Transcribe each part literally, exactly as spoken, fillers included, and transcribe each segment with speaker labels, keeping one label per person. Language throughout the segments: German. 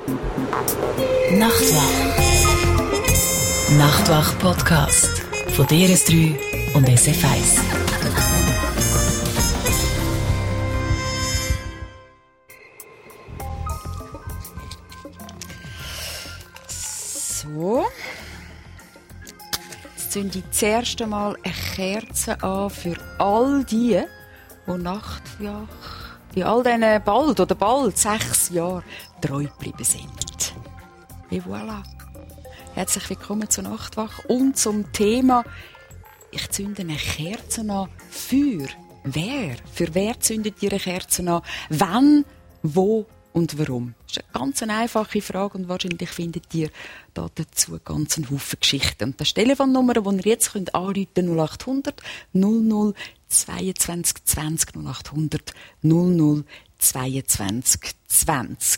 Speaker 1: Nachtwach. Nachtwach-Podcast von D R S drei und S F eins.
Speaker 2: So. Jetzt zünde ich das erste Mal eine Kerze an für all die, die Nachtwach in all diesen bald oder bald sechs Jahren treu geblieben sind. Et voilà. Herzlich willkommen zur Nachtwach und zum Thema «Ich zünde eine Kerze an» für wer? Für wer zündet ihr eine Kerze an? Wann, wo und warum? Das ist eine ganz einfache Frage und wahrscheinlich findet ihr da dazu ganz einen Haufen Geschichten. Und das ist die Telefonnummer, die ihr jetzt könnt anrufen könnt, null acht hundert null null zweiundzwanzig zwanzig null acht hundert null null zweiundzwanzig zwanzig.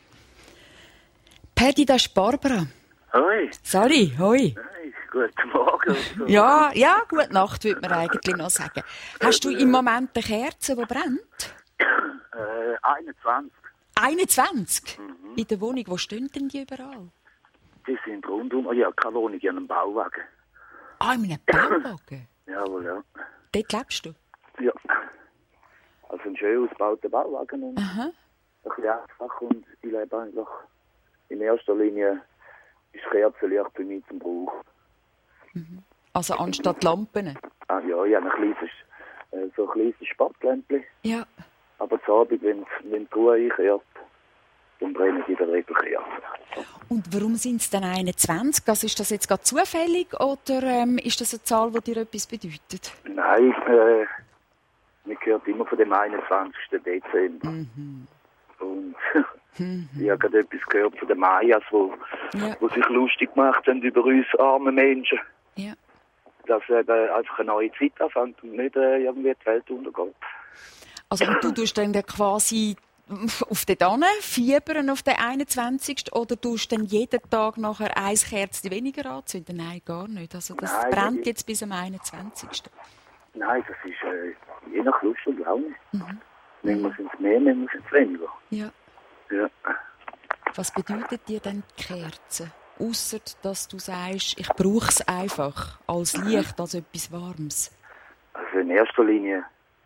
Speaker 2: Paddy, das ist Barbara.
Speaker 3: Hoi.
Speaker 2: Sali, hoi.
Speaker 3: Hey, guten Morgen. So.
Speaker 2: Ja, ja, gute Nacht, würde man eigentlich noch sagen. Hast du im Moment eine Kerze, die brennt?
Speaker 3: Äh, einundzwanzig.
Speaker 2: einundzwanzig?
Speaker 3: Mhm.
Speaker 2: In der Wohnung, wo stehen denn die überall?
Speaker 3: Die sind rundum. Ja, keine Wohnung, ich habe einen Bauwagen.
Speaker 2: Ah, in einem Bauwagen?
Speaker 3: Jawohl, ja.
Speaker 2: Dort lebst du?
Speaker 3: Ja. Also ein schön ausgebauter Bauwagen. Und
Speaker 2: Aha.
Speaker 3: ein bisschen einfach und ich lebe eigentlich in erster Linie ist Kerzenlicht für mich zum Brauch.
Speaker 2: Mhm. Also anstatt Lampen?
Speaker 3: Ah ja, ich habe ein kleines, äh, so ein kleines Sportlämpchen.
Speaker 2: Ja.
Speaker 3: Aber zu Abend, wenn, wenn die Ruhe einkehrt, dann brennen sie in der Regel Kerzen.
Speaker 2: Und warum sind es denn einundzwanzig? Also ist das jetzt gerade zufällig oder ähm, ist das eine Zahl, die dir etwas bedeutet?
Speaker 3: Nein, äh, man hört immer von dem einundzwanzigsten Dezember.
Speaker 2: Mhm.
Speaker 3: Und
Speaker 2: Mhm.
Speaker 3: ich habe gerade etwas gehört von den Mayas, wo,
Speaker 2: Ja.
Speaker 3: wo sich lustig gemacht haben über uns arme Menschen.
Speaker 2: Ja.
Speaker 3: Dass eben einfach eine neue Zeit anfängt und nicht äh, irgendwie die Welt untergeht.
Speaker 2: Also und du tust dann quasi auf den Dannen fiebern auf den einundzwanzigsten oder tust du dann jeden Tag nachher ein Kerzchen weniger anzünden? Nein, gar nicht. Also das
Speaker 3: Nein,
Speaker 2: brennt
Speaker 3: ich-
Speaker 2: jetzt bis am einundzwanzigsten
Speaker 3: Nein, das ist äh, je nach Lust und Laune.
Speaker 2: Mhm.
Speaker 3: Manchmal sind es mehr, manchmal sind es weniger.
Speaker 2: Ja.
Speaker 3: Ja.
Speaker 2: Was bedeutet dir denn die Kerze? Ausser, dass du sagst, ich brauche es einfach als Licht, als etwas Warmes.
Speaker 3: Also in erster Linie,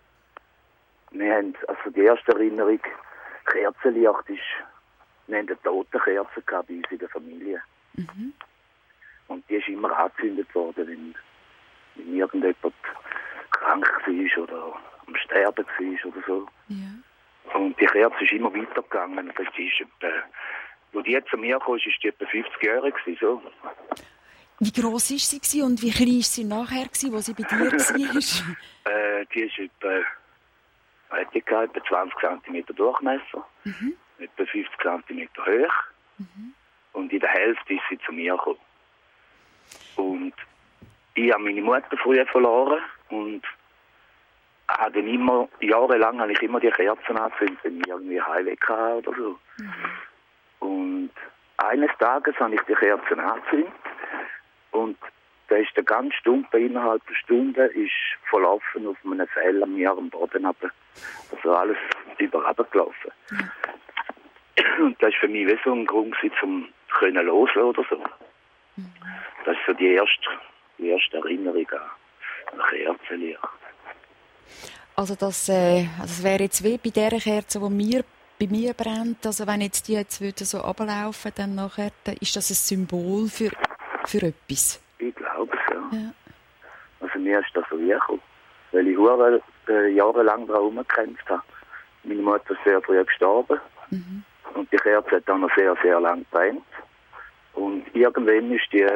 Speaker 3: wir haben, also die erste Erinnerung, Kerzenlicht ist, wir haben eine Totenkerze gehabt bei uns in der Familie.
Speaker 2: Mhm.
Speaker 3: Und die ist immer angezündet worden, wenn, wenn irgendjemand krank war oder am Sterben war oder so.
Speaker 2: Ja.
Speaker 3: Und die Kerze ist immer weitergegangen. Das ist etwa, wo die zu mir kam, ist die etwa fünfzig Jahre gewesen, so.
Speaker 2: Wie gross war sie gewesen und wie klein war sie nachher, gewesen, als sie bei dir war?
Speaker 3: Äh, die ist etwa, hat die gehabt, etwa zwanzig Zentimeter Durchmesser,
Speaker 2: Mhm.
Speaker 3: etwa fünfzig Zentimeter hoch.
Speaker 2: Mhm.
Speaker 3: Und in der Hälfte ist sie zu mir gekommen. Und ich habe meine Mutter früher verloren und habe dann immer, jahrelang habe ich immer die Kerzen angezündet, wenn ich irgendwie Heimweh hatte oder so.
Speaker 2: Mhm.
Speaker 3: Und eines Tages habe ich die Kerzen angezündet und da ist der ganz Stumpe innerhalb der Stunde ist verlaufen auf einem Fell an mir am Boden runter. Also alles überall gelaufen.
Speaker 2: Ja.
Speaker 3: Und das war für mich wie so ein Grund, um können loslassen oder so.
Speaker 2: Mhm.
Speaker 3: Das ist so die erste, die erste Erinnerung an Kerzenlicht.
Speaker 2: Also das, äh, also das wäre jetzt wie bei der Kerze, die mir, bei mir brennt. Also wenn jetzt die jetzt würde so runterlaufen, dann nachher, dann ist das ein Symbol für, für etwas.
Speaker 3: Ich glaube es, ja.
Speaker 2: Ja.
Speaker 3: Also mir ist das so gekommen, weil ich hure, äh, jahrelang darum gekämpft habe. Meine Mutter ist sehr früh gestorben.
Speaker 2: Mhm.
Speaker 3: Und die Kerze hat dann noch sehr, sehr lang gebrannt. Und irgendwann ist die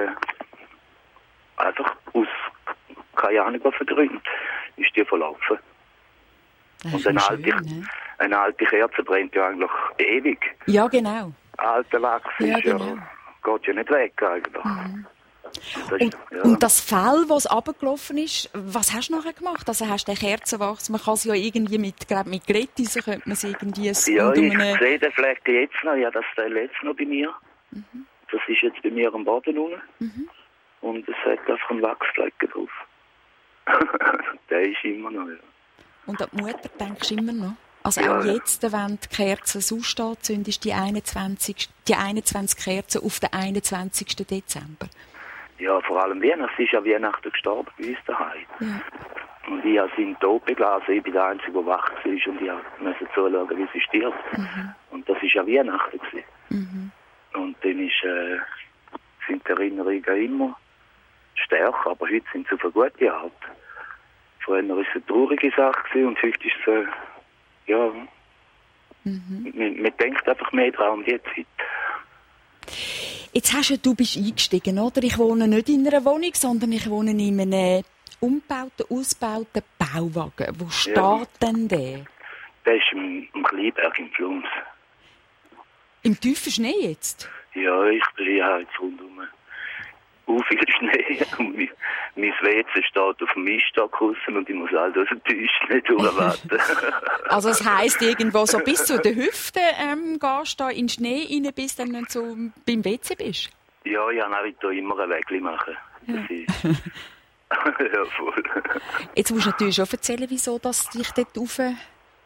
Speaker 3: einfach aus, keine Ahnung was für Gründen, ist die verlaufen.
Speaker 2: Das
Speaker 3: Und
Speaker 2: ist
Speaker 3: eine
Speaker 2: ja
Speaker 3: alte,
Speaker 2: schön, ne?
Speaker 3: eine alte Kerze brennt ja eigentlich ewig.
Speaker 2: Ja, genau.
Speaker 3: Alter Wachs
Speaker 2: Ja,
Speaker 3: ist ja,
Speaker 2: genau.
Speaker 3: geht ja nicht weg eigentlich.
Speaker 2: Mhm.
Speaker 3: Das
Speaker 2: Und,
Speaker 3: ist, ja.
Speaker 2: und das Fell, das runtergelaufen ist, was hast du nachher gemacht? Also hast du den Kerzenwachs, man kann es ja irgendwie mit, glaub, mit Glättis, so könnte man es irgendwie so
Speaker 3: Ja,
Speaker 2: unter
Speaker 3: ich
Speaker 2: einem-
Speaker 3: sehe den Flecken jetzt noch. Ja, das Teil jetzt noch bei mir.
Speaker 2: Mhm.
Speaker 3: Das ist jetzt bei mir am Boden unten.
Speaker 2: Mhm.
Speaker 3: Und es hat einfach einen Wachsflecken drauf. Der ist immer noch, ja.
Speaker 2: Und an die Mutter denkst du immer noch? Also
Speaker 3: Ja,
Speaker 2: auch
Speaker 3: ja.
Speaker 2: jetzt, wenn die Kerzen sonst anzündest, die einundzwanzig, die einundzwanzig Kerzen auf den einundzwanzigsten Dezember.
Speaker 3: Ja, vor allem Weihnachten. Sie ist ja Weihnachten gestorben bei uns daheim.
Speaker 2: Ja.
Speaker 3: Und ich habe sie in den Tod beglasen. Ich bin der Einzige, der wach war und ich musste zuschauen, wie sie stirbt.
Speaker 2: Mhm.
Speaker 3: Und das war ja Weihnachten gewesen.
Speaker 2: Mhm.
Speaker 3: Und dann ist, äh, sind die Erinnerungen immer stärker, aber heute sind sie auf eine gute Art. Früher war es eine traurige Sache gewesen und heute ist es, äh, ja,
Speaker 2: Mhm.
Speaker 3: man, man denkt einfach mehr dran um die Zeit.
Speaker 2: Jetzt hast du, du bist eingestiegen, oder? Ich wohne nicht in einer Wohnung, sondern ich wohne in einem umgebauten, ausgebauten Bauwagen. Wo steht
Speaker 3: Ja.
Speaker 2: denn der?
Speaker 3: Das ist im, im Kleinberg im Flums.
Speaker 2: Im tiefen Schnee jetzt?
Speaker 3: Ja, ich bin ja jetzt rundum uh, viel Schnee. Und mein, mein W C steht auf dem Miststock draussen und ich muss all durch den Schnee durchwarten.
Speaker 2: Also das heisst, irgendwo so bis zu den Hüften ähm, gehst du da in den Schnee rein, bis du dann so beim W C bist?
Speaker 3: Ja, ich habe auch immer ein Wägli machen. Das ist... ja, voll.
Speaker 2: Jetzt musst du natürlich schon erzählen, wieso das dich dort raufgetrieben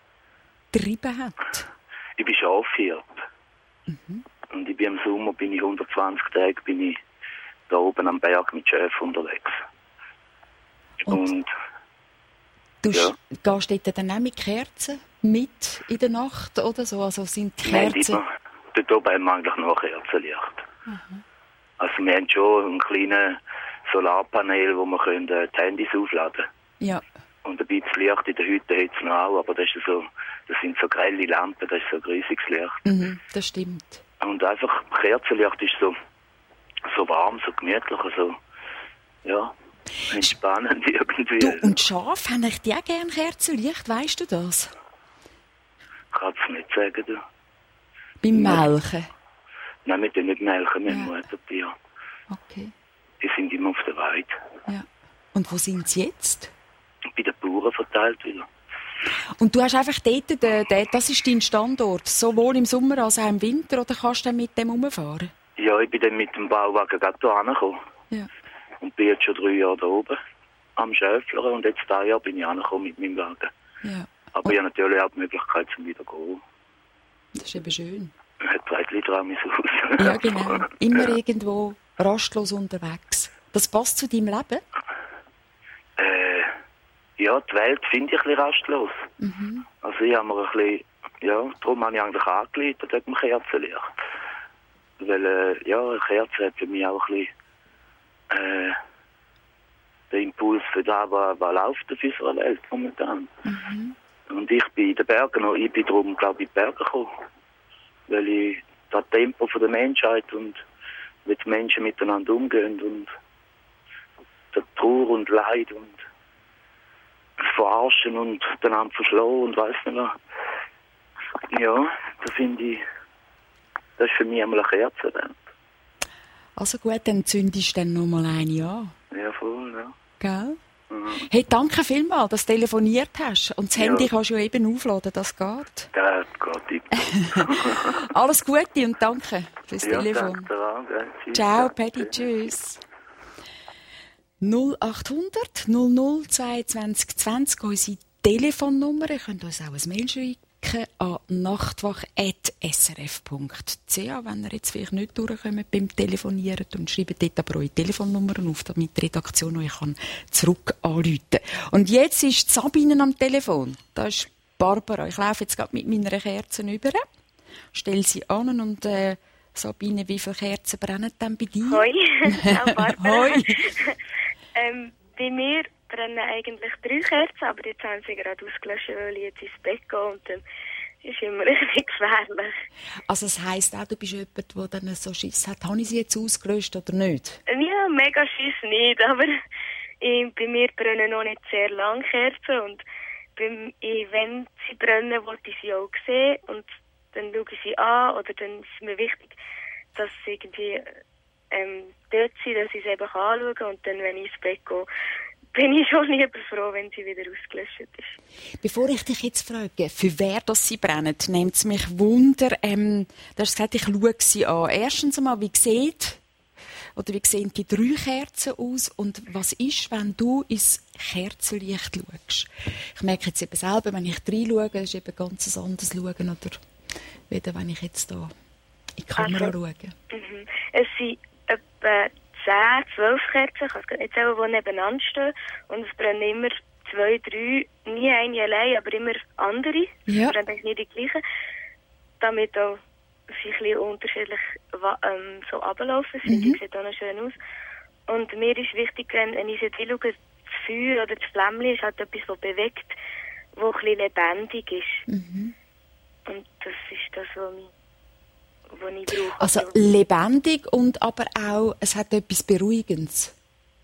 Speaker 2: hat.
Speaker 3: Ich bin Schafhirt. Mhm. Und ich bin im Sommer bin ich hundertzwanzig Tage bin ich da oben am Berg mit Schäfen unterwegs.
Speaker 2: Und,
Speaker 3: Und
Speaker 2: du
Speaker 3: ja.
Speaker 2: sch- gehst dort dann auch mit Kerzen mit in der Nacht oder so? Also sind die
Speaker 3: nein,
Speaker 2: Kerzen...
Speaker 3: dort, dort oben haben wir eigentlich noch Kerzenlicht. Mhm. Also wir haben schon einen kleinen Solarpanel, wo wir können, äh, die Handys aufladen können.
Speaker 2: Ja.
Speaker 3: Und ein bisschen Licht in der Hütte hat es noch auch, aber das, ist so, das sind so grelle Lampen, das ist so ein riesiges Licht.
Speaker 2: Mhm, das stimmt.
Speaker 3: Und einfach, Kerzenlicht ist so, so warm, so gemütlich, so, ja, entspannend irgendwie.
Speaker 2: Du, und Schafe, haben ich die auch gerne Kerzenlicht, weißt du das?
Speaker 3: Kannst du nicht sagen, du.
Speaker 2: Beim Melken?
Speaker 3: Nein, wir tun nicht melken, wir
Speaker 2: Ja.
Speaker 3: haben Muttertiere.
Speaker 2: Okay.
Speaker 3: Die sind immer auf der Weide.
Speaker 2: Ja. Und wo sind sie jetzt?
Speaker 3: Bei den Bauern verteilt wieder.
Speaker 2: Und du hast einfach dort, den, den, das ist dein Standort, sowohl im Sommer als auch im Winter, oder kannst du dann mit dem rumfahren?
Speaker 3: Ja, ich bin dann mit dem Bauwagen gerade hier angekommen.
Speaker 2: Ja.
Speaker 3: Und bin jetzt schon drei Jahre da oben am Schäflern und jetzt dieses Jahr bin ich angekommen mit meinem Wagen.
Speaker 2: Ja.
Speaker 3: Aber ich habe natürlich auch die Möglichkeit, zum wieder zu gehen.
Speaker 2: Das ist eben schön.
Speaker 3: Man hat drei Liter an mein Haus.
Speaker 2: Ja, genau. Immer irgendwo rastlos unterwegs. Das passt zu deinem Leben?
Speaker 3: Äh, ja, die Welt finde ich ein bisschen rastlos.
Speaker 2: Mhm.
Speaker 3: Also ich habe mir ein bisschen, ja, darum habe ich eigentlich angeleitet, wegen dem Kerzenlicht. Weil, äh, ja, eine Kerze hat für mich auch ein bisschen, äh, den Impuls für das, was, was läuft auf unserer Welt momentan.
Speaker 2: Mhm.
Speaker 3: Und ich bin in den Bergen noch, ich bin darum, glaube ich, in die Berge gekommen. Weil ich das Tempo von der Menschheit und wie die Menschen miteinander umgehen und der Trauer und Leid und das Verarschen und einander verschlagen und weiss nicht was. Ja, das finde ich, das ist für mich einmal eine Kerze.
Speaker 2: Also gut, dann zündest du dann noch mal eine an.
Speaker 3: Ja, voll, ja.
Speaker 2: Gell?
Speaker 3: Mhm.
Speaker 2: Hey, danke vielmals, dass du telefoniert hast. Und das
Speaker 3: Ja.
Speaker 2: Handy kannst du ja eben aufladen, das geht.
Speaker 3: Das geht tiptop.
Speaker 2: Alles Gute und danke fürs
Speaker 3: Ja,
Speaker 2: Telefon.
Speaker 3: danke dir auch, gell. Tschüss.
Speaker 2: Ciao, Paddy, tschüss. null acht hundert null null zweiundzwanzig zwanzig, unsere Telefonnummer. Ihr könnt uns auch ein Mail schicken an nachtwach at s r f punkt c h, wenn ihr jetzt vielleicht nicht durchkommt beim Telefonieren, und schreibt dort aber eure Telefonnummern auf, damit die Redaktion euch kann zurück anrufen kann. Und jetzt ist Sabine am Telefon. Da ist Barbara. Ich laufe jetzt gerade mit meiner Kerze über, stelle sie an und äh, Sabine, wie viele Kerzen brennen denn bei dir?
Speaker 4: Hoi, ciao Barbara.
Speaker 2: Hoi.
Speaker 4: ähm, bei mir brennen eigentlich drei Kerzen, aber jetzt haben sie gerade ausgelöscht, weil ich jetzt ins Bett gehe und dann ist immer richtig gefährlich.
Speaker 2: Also das heisst auch, du bist jemand, der dann so Schiss hat. Habe ich sie jetzt ausgelöscht oder nicht?
Speaker 4: Ja, mega Schiss nicht, aber ich, bei mir brennen noch nicht sehr lange Kerzen und beim, ich, wenn sie brennen, wollte ich sie auch sehen und dann schaue ich sie an oder dann ist es mir wichtig, dass sie irgendwie ähm, dort sind, dass ich sie eben anschauen kann und dann, wenn ich ins Bett gehe, bin ich schon lieber froh, wenn sie wieder ausgelöscht ist.
Speaker 2: Bevor ich dich jetzt frage, für wer das sie brennen, nimmt es mich Wunder, ähm, du hast gesagt, ich schaue sie an. Erstens einmal, wie sieht oder wie sehen die drei Kerzen aus und was ist, wenn du ins Kerzenlicht schaust? Ich merke jetzt eben selber, wenn ich reinschaue, ist eben ganz ein anderes Schauen, oder wieder, wenn ich jetzt da in die Kamera
Speaker 4: also,
Speaker 2: schaue.
Speaker 4: Mhm. Es sind etwa zehn, zwölf Kerzen, ich kann es nicht sagen, die nebeneinander stehen und es brennen immer zwei, drei, nie eine allein, aber immer andere.
Speaker 2: Ja.
Speaker 4: Es brennen nicht die gleichen, damit auch sie ein bisschen unterschiedlich ähm, so runterlaufen. Das
Speaker 2: Mhm.
Speaker 4: sieht auch noch schön aus. Und mir ist wichtig, wenn, wenn ich so reinschaue, das Feuer oder das Flämmchen ist halt etwas, das bewegt, das ein bisschen lebendig ist.
Speaker 2: Mhm.
Speaker 4: Und das ist das, was ich, was ich brauche.
Speaker 2: Also lebendig und aber auch, es hat etwas Beruhigendes.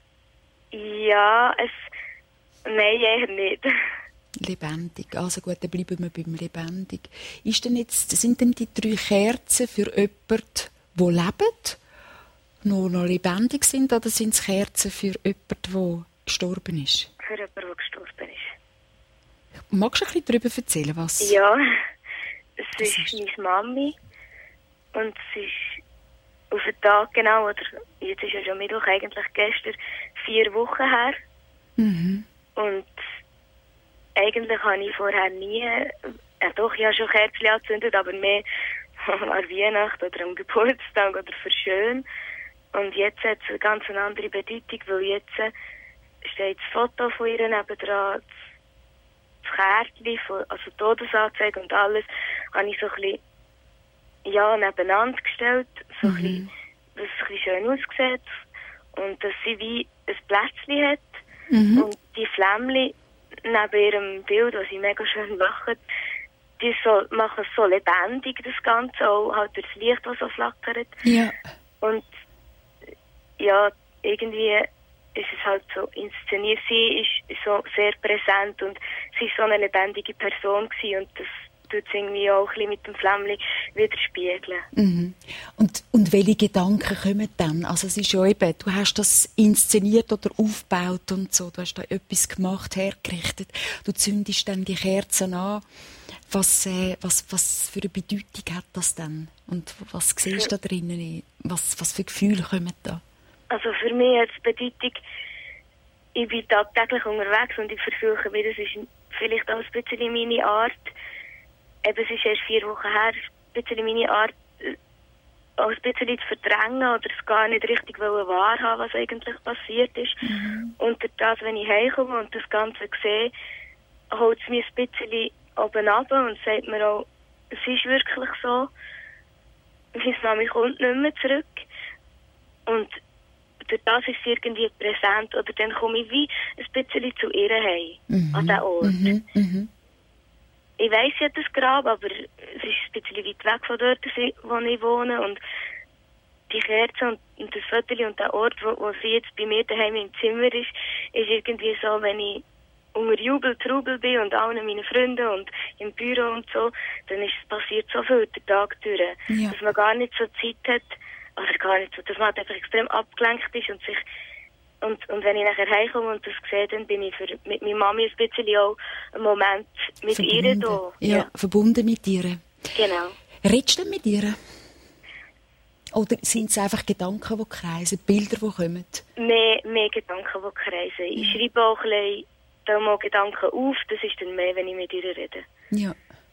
Speaker 4: Ja, es... Nein, eher nicht.
Speaker 2: Lebendig. Also gut, dann bleiben wir beim lebendig. Ist denn jetzt, sind denn die drei Kerzen für jemanden, der lebt, nur noch lebendig sind, oder sind es Kerzen für jemanden, der gestorben ist?
Speaker 4: Für jemanden, der gestorben ist.
Speaker 2: Magst du ein bisschen darüber erzählen, was?
Speaker 4: Ja, es
Speaker 2: Das
Speaker 4: ist,
Speaker 2: ist-
Speaker 4: meine Mami und es ist auf den Tag genau, oder jetzt ist ja schon Mittwoch, eigentlich gestern, vier Wochen her.
Speaker 2: Mhm.
Speaker 4: Und eigentlich habe ich vorher nie, äh, doch, ich habe schon Kerzen angezündet, aber mehr an Weihnachten oder am Geburtstag oder für schön. Und jetzt hat es eine ganz andere Bedeutung, weil jetzt äh, steht das Foto von ihr nebendran, das Kärtchen, von, also Todesanzeige und alles, habe ich so ein bisschen, ja, nebeneinander gestellt, so ein bisschen, dass es ein bisschen schön aussieht und dass sie wie ein Plätzchen hat.
Speaker 2: Mhm.
Speaker 4: Und die Flämmchen neben ihrem Bild, das sie mega schön machen, die so, machen es so lebendig, das Ganze, auch halt durch das Licht, das so flackert.
Speaker 2: Ja.
Speaker 4: Und ja, irgendwie ist es halt so inszeniert. Sie ist so sehr präsent und sie ist so eine lebendige Person gewesen und das tut es irgendwie auch ein bisschen mit dem Flämmchen widerspiegeln.
Speaker 2: Mhm. Und, und welche Gedanken kommen dann? Also es ist ja eben, du hast das inszeniert oder aufgebaut und so, du hast da etwas gemacht, hergerichtet, du zündest dann die Kerzen an. Was, äh, was, was für eine Bedeutung hat das dann? Und was siehst du da drinnen? Was, was für Gefühle kommen da?
Speaker 4: Also für mich hat es Bedeutung, ich bin tagtäglich unterwegs und ich verfüge mir, das ist vielleicht auch ein bisschen meine Art, eben es ist erst vier Wochen her, ein bisschen meine Art, äh, auch ein bisschen zu verdrängen oder es gar nicht richtig wahrhaben, was eigentlich passiert ist. Mhm. Und durch das, wenn ich heimkomme und das Ganze sehe, holt es mich ein bisschen oben runter und sagt mir auch, es ist wirklich so, meine Mami kommt nicht mehr zurück. Und durch das ist sie irgendwie präsent oder dann komme ich wie ein bisschen zu ihr heim, mhm. an diesen Ort.
Speaker 2: Mhm. Mhm.
Speaker 4: Ich weiss ja das Grab, aber es ist ein bisschen weit weg von dort, wo ich wohne und die Kerze und, und das Viertel und der Ort, wo, wo sie jetzt bei mir daheim im Zimmer ist, ist irgendwie so, wenn ich unter Jubel, Trubel bin und allen meinen Freunden und im Büro und so, dann ist es passiert so viel den Tag durch,
Speaker 2: Ja.
Speaker 4: dass man gar nicht so Zeit hat, oder gar nicht so, dass man halt einfach extrem abgelenkt ist und sich und, und wenn ich nachher heimkomme und das sehe, dann bin ich für, mit meiner Mami ein bisschen auch einen Moment mit
Speaker 2: Verbunden.
Speaker 4: ihr da.
Speaker 2: Ja,
Speaker 4: Ja,
Speaker 2: verbunden mit ihr.
Speaker 4: genau.
Speaker 2: Redest du denn mit ihr? Oder sind es einfach Gedanken, die kreisen, Bilder, die kommen?
Speaker 4: Mehr, mehr Gedanken, die kreisen. Ich schreibe auch ein bisschen da mal Gedanken auf, das ist dann mehr, wenn ich mit ihr rede.
Speaker 2: Ja.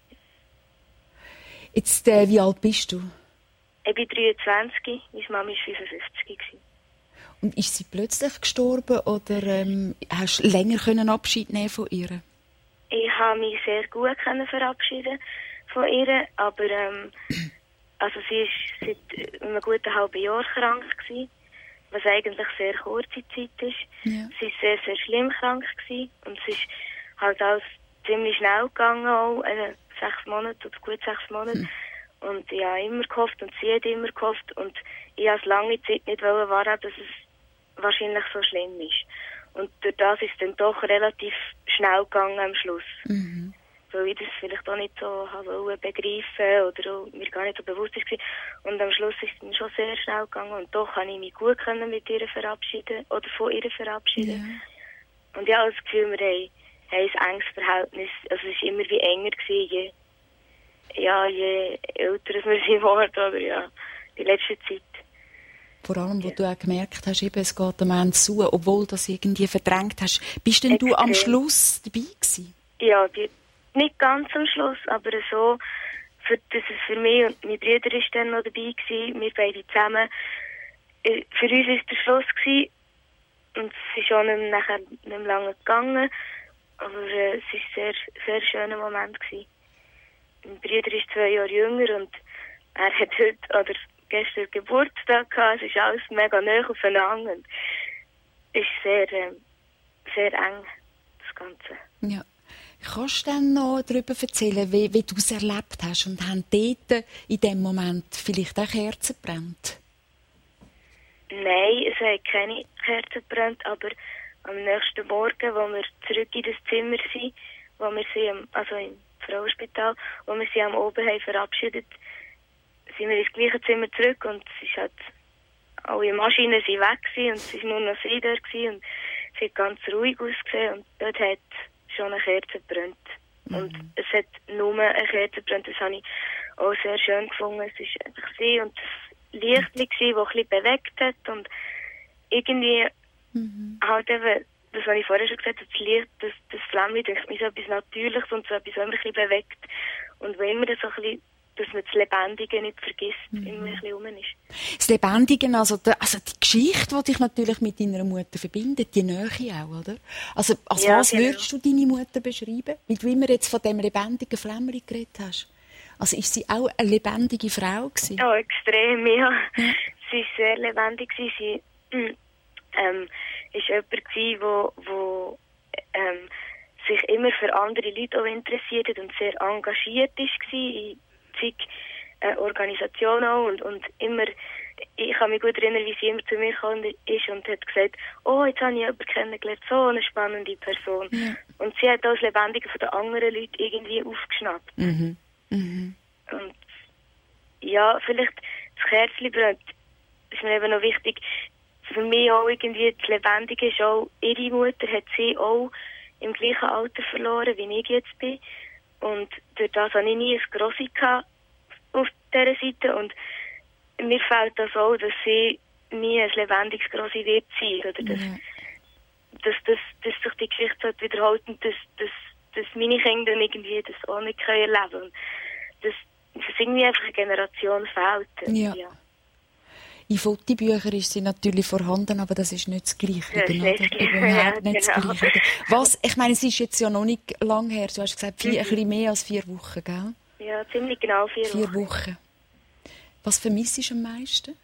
Speaker 2: Jetzt, äh, wie alt bist du?
Speaker 4: Ich bin dreiundzwanzig, meine Mama war fünfundfünfzig gewesen.
Speaker 2: Und ist sie plötzlich gestorben oder ähm, hast du länger können Abschied nehmen von ihr?
Speaker 4: Ich habe mich sehr gut können verabschieden von ihr, aber ähm, also sie ist seit einem guten halben Jahr krank gewesen, was eigentlich sehr kurze Zeit ist.
Speaker 2: Ja.
Speaker 4: Sie ist sehr, sehr schlimm krank gewesen und es ist halt alles ziemlich schnell gegangen, auch äh, sechs Monate oder gut sechs Monate. Hm. Und ich habe immer gehofft und sie hat immer gehofft und ich habe es lange Zeit nicht wahrhaben, dass es wahrscheinlich so schlimm ist. Und durch das ist es dann doch relativ schnell gegangen am Schluss.
Speaker 2: Mhm.
Speaker 4: Weil ich das vielleicht auch nicht so habe begreifen oder auch mir gar nicht so bewusst war. Und am Schluss ist es dann schon sehr schnell gegangen und doch konnte ich mich gut können mit ihr verabschieden oder von ihr verabschieden. Ja. Und ich habe das Gefühl, wir haben, haben ein enges Verhältnis. Also es war immer wie enger gewesen, je, ja, je älter wir sind geworden, oder ja, die letzte Zeit.
Speaker 2: Vor allem, wo du auch gemerkt hast, eben, es geht am Ende zu, obwohl du das irgendwie verdrängt hast. Bist denn du am Schluss dabei gewesen?
Speaker 4: Ja, die, nicht ganz am Schluss, aber so, für, dass es für mich und mein Bruder ist dann noch dabei gewesen, wir beide zusammen. Für uns war es der Schluss gewesen, und es ist auch nicht, nachher nicht mehr lange gegangen, aber äh, es war ein sehr, sehr schöner Moment gewesen. Mein Bruder ist zwei Jahre jünger und er hat heute, oder gestern Geburtstag gehabt, es ist alles mega nah aufeinander und es ist sehr, äh, sehr eng, das Ganze.
Speaker 2: Ja. Kannst du dann noch darüber erzählen, wie, wie du es erlebt hast und haben dort in dem Moment vielleicht auch Kerzen gebrannt?
Speaker 4: Nein, es hat keine Kerzen gebrannt, aber am nächsten Morgen, wo wir zurück in das Zimmer sind, wo wir sie, am, also im Frauenspital, wo wir sie am Oben haben verabschiedet, sind wir ins gleiche Zimmer zurück und es ist halt, alle Maschinen sind weg gewesen und es war nur noch sie da gewesen und sie hat ganz ruhig ausgesehen und dort hat schon eine Kerze gebrannt. Mhm. Und es hat nur eine Kerze gebrannt, das habe ich auch sehr schön gefunden. Es war einfach sie und das Lichtchen, das ein bisschen bewegt hat und irgendwie mhm. halt eben, das habe ich vorher schon gesagt, das Licht, das, das Flämmchen, denke ich, so etwas Natürliches und so etwas, was immer ein bisschen bewegt und wo immer so ein bisschen, dass man das Lebendige nicht vergisst, mhm. immer ein bisschen rum ist.
Speaker 2: Das Lebendige, also, der, also die Geschichte, die dich natürlich mit deiner Mutter verbindet, die Nähe auch, oder? Also als
Speaker 4: ja,
Speaker 2: was
Speaker 4: genau.
Speaker 2: würdest du deine Mutter beschreiben? Weil du immer jetzt von dem lebendigen Flämmchen geredet hast. Also ist sie auch eine lebendige Frau gewesen?
Speaker 4: Ja, extrem, ja. ja. Sie war sehr lebendig. Sie ähm, ist jemand gewesen, wo, wo ähm, sich immer für andere Leute auch interessiert hat und sehr engagiert war in zig äh, Organisationen auch und, und immer, ich kann mich gut erinnern, wie sie immer zu mir gekommen ist und hat gesagt, oh, jetzt habe ich jemanden kennengelernt, so eine spannende Person. Ja. Und sie hat auch das Lebendige von den anderen Leuten irgendwie aufgeschnappt.
Speaker 2: Mhm. Mhm.
Speaker 4: Und ja, vielleicht das Kerzchen brennt, ist mir eben noch wichtig. Für mich auch irgendwie das Lebendige ist auch, ihre Mutter hat sie auch im gleichen Alter verloren, wie ich jetzt bin. Und durch das hatte ich nie ein Grossi auf dieser Seite. Und mir fällt das auch, dass sie nie ein lebendiges Grossi wird sein. Oder dass, ja. dass, dass, dass sich die Geschichte so wiederholt und dass, dass, dass meine Kinder irgendwie das auch nicht erleben können. Dass, dass irgendwie einfach eine Generation fehlt.
Speaker 2: Ja. Ja. In Fotobüchern ist sie natürlich vorhanden, aber das ist nicht das Gleiche.
Speaker 4: Das ist nicht das Gleiche.
Speaker 2: Ja, nicht genau. das Gleiche. Was, ich meine, es ist jetzt ja noch nicht lang her. Du hast gesagt, vier, mhm. ein bisschen mehr als vier Wochen, gell?
Speaker 4: Ja, ziemlich genau vier,
Speaker 2: vier
Speaker 4: Wochen.
Speaker 2: Wochen. Was vermisst du am meisten?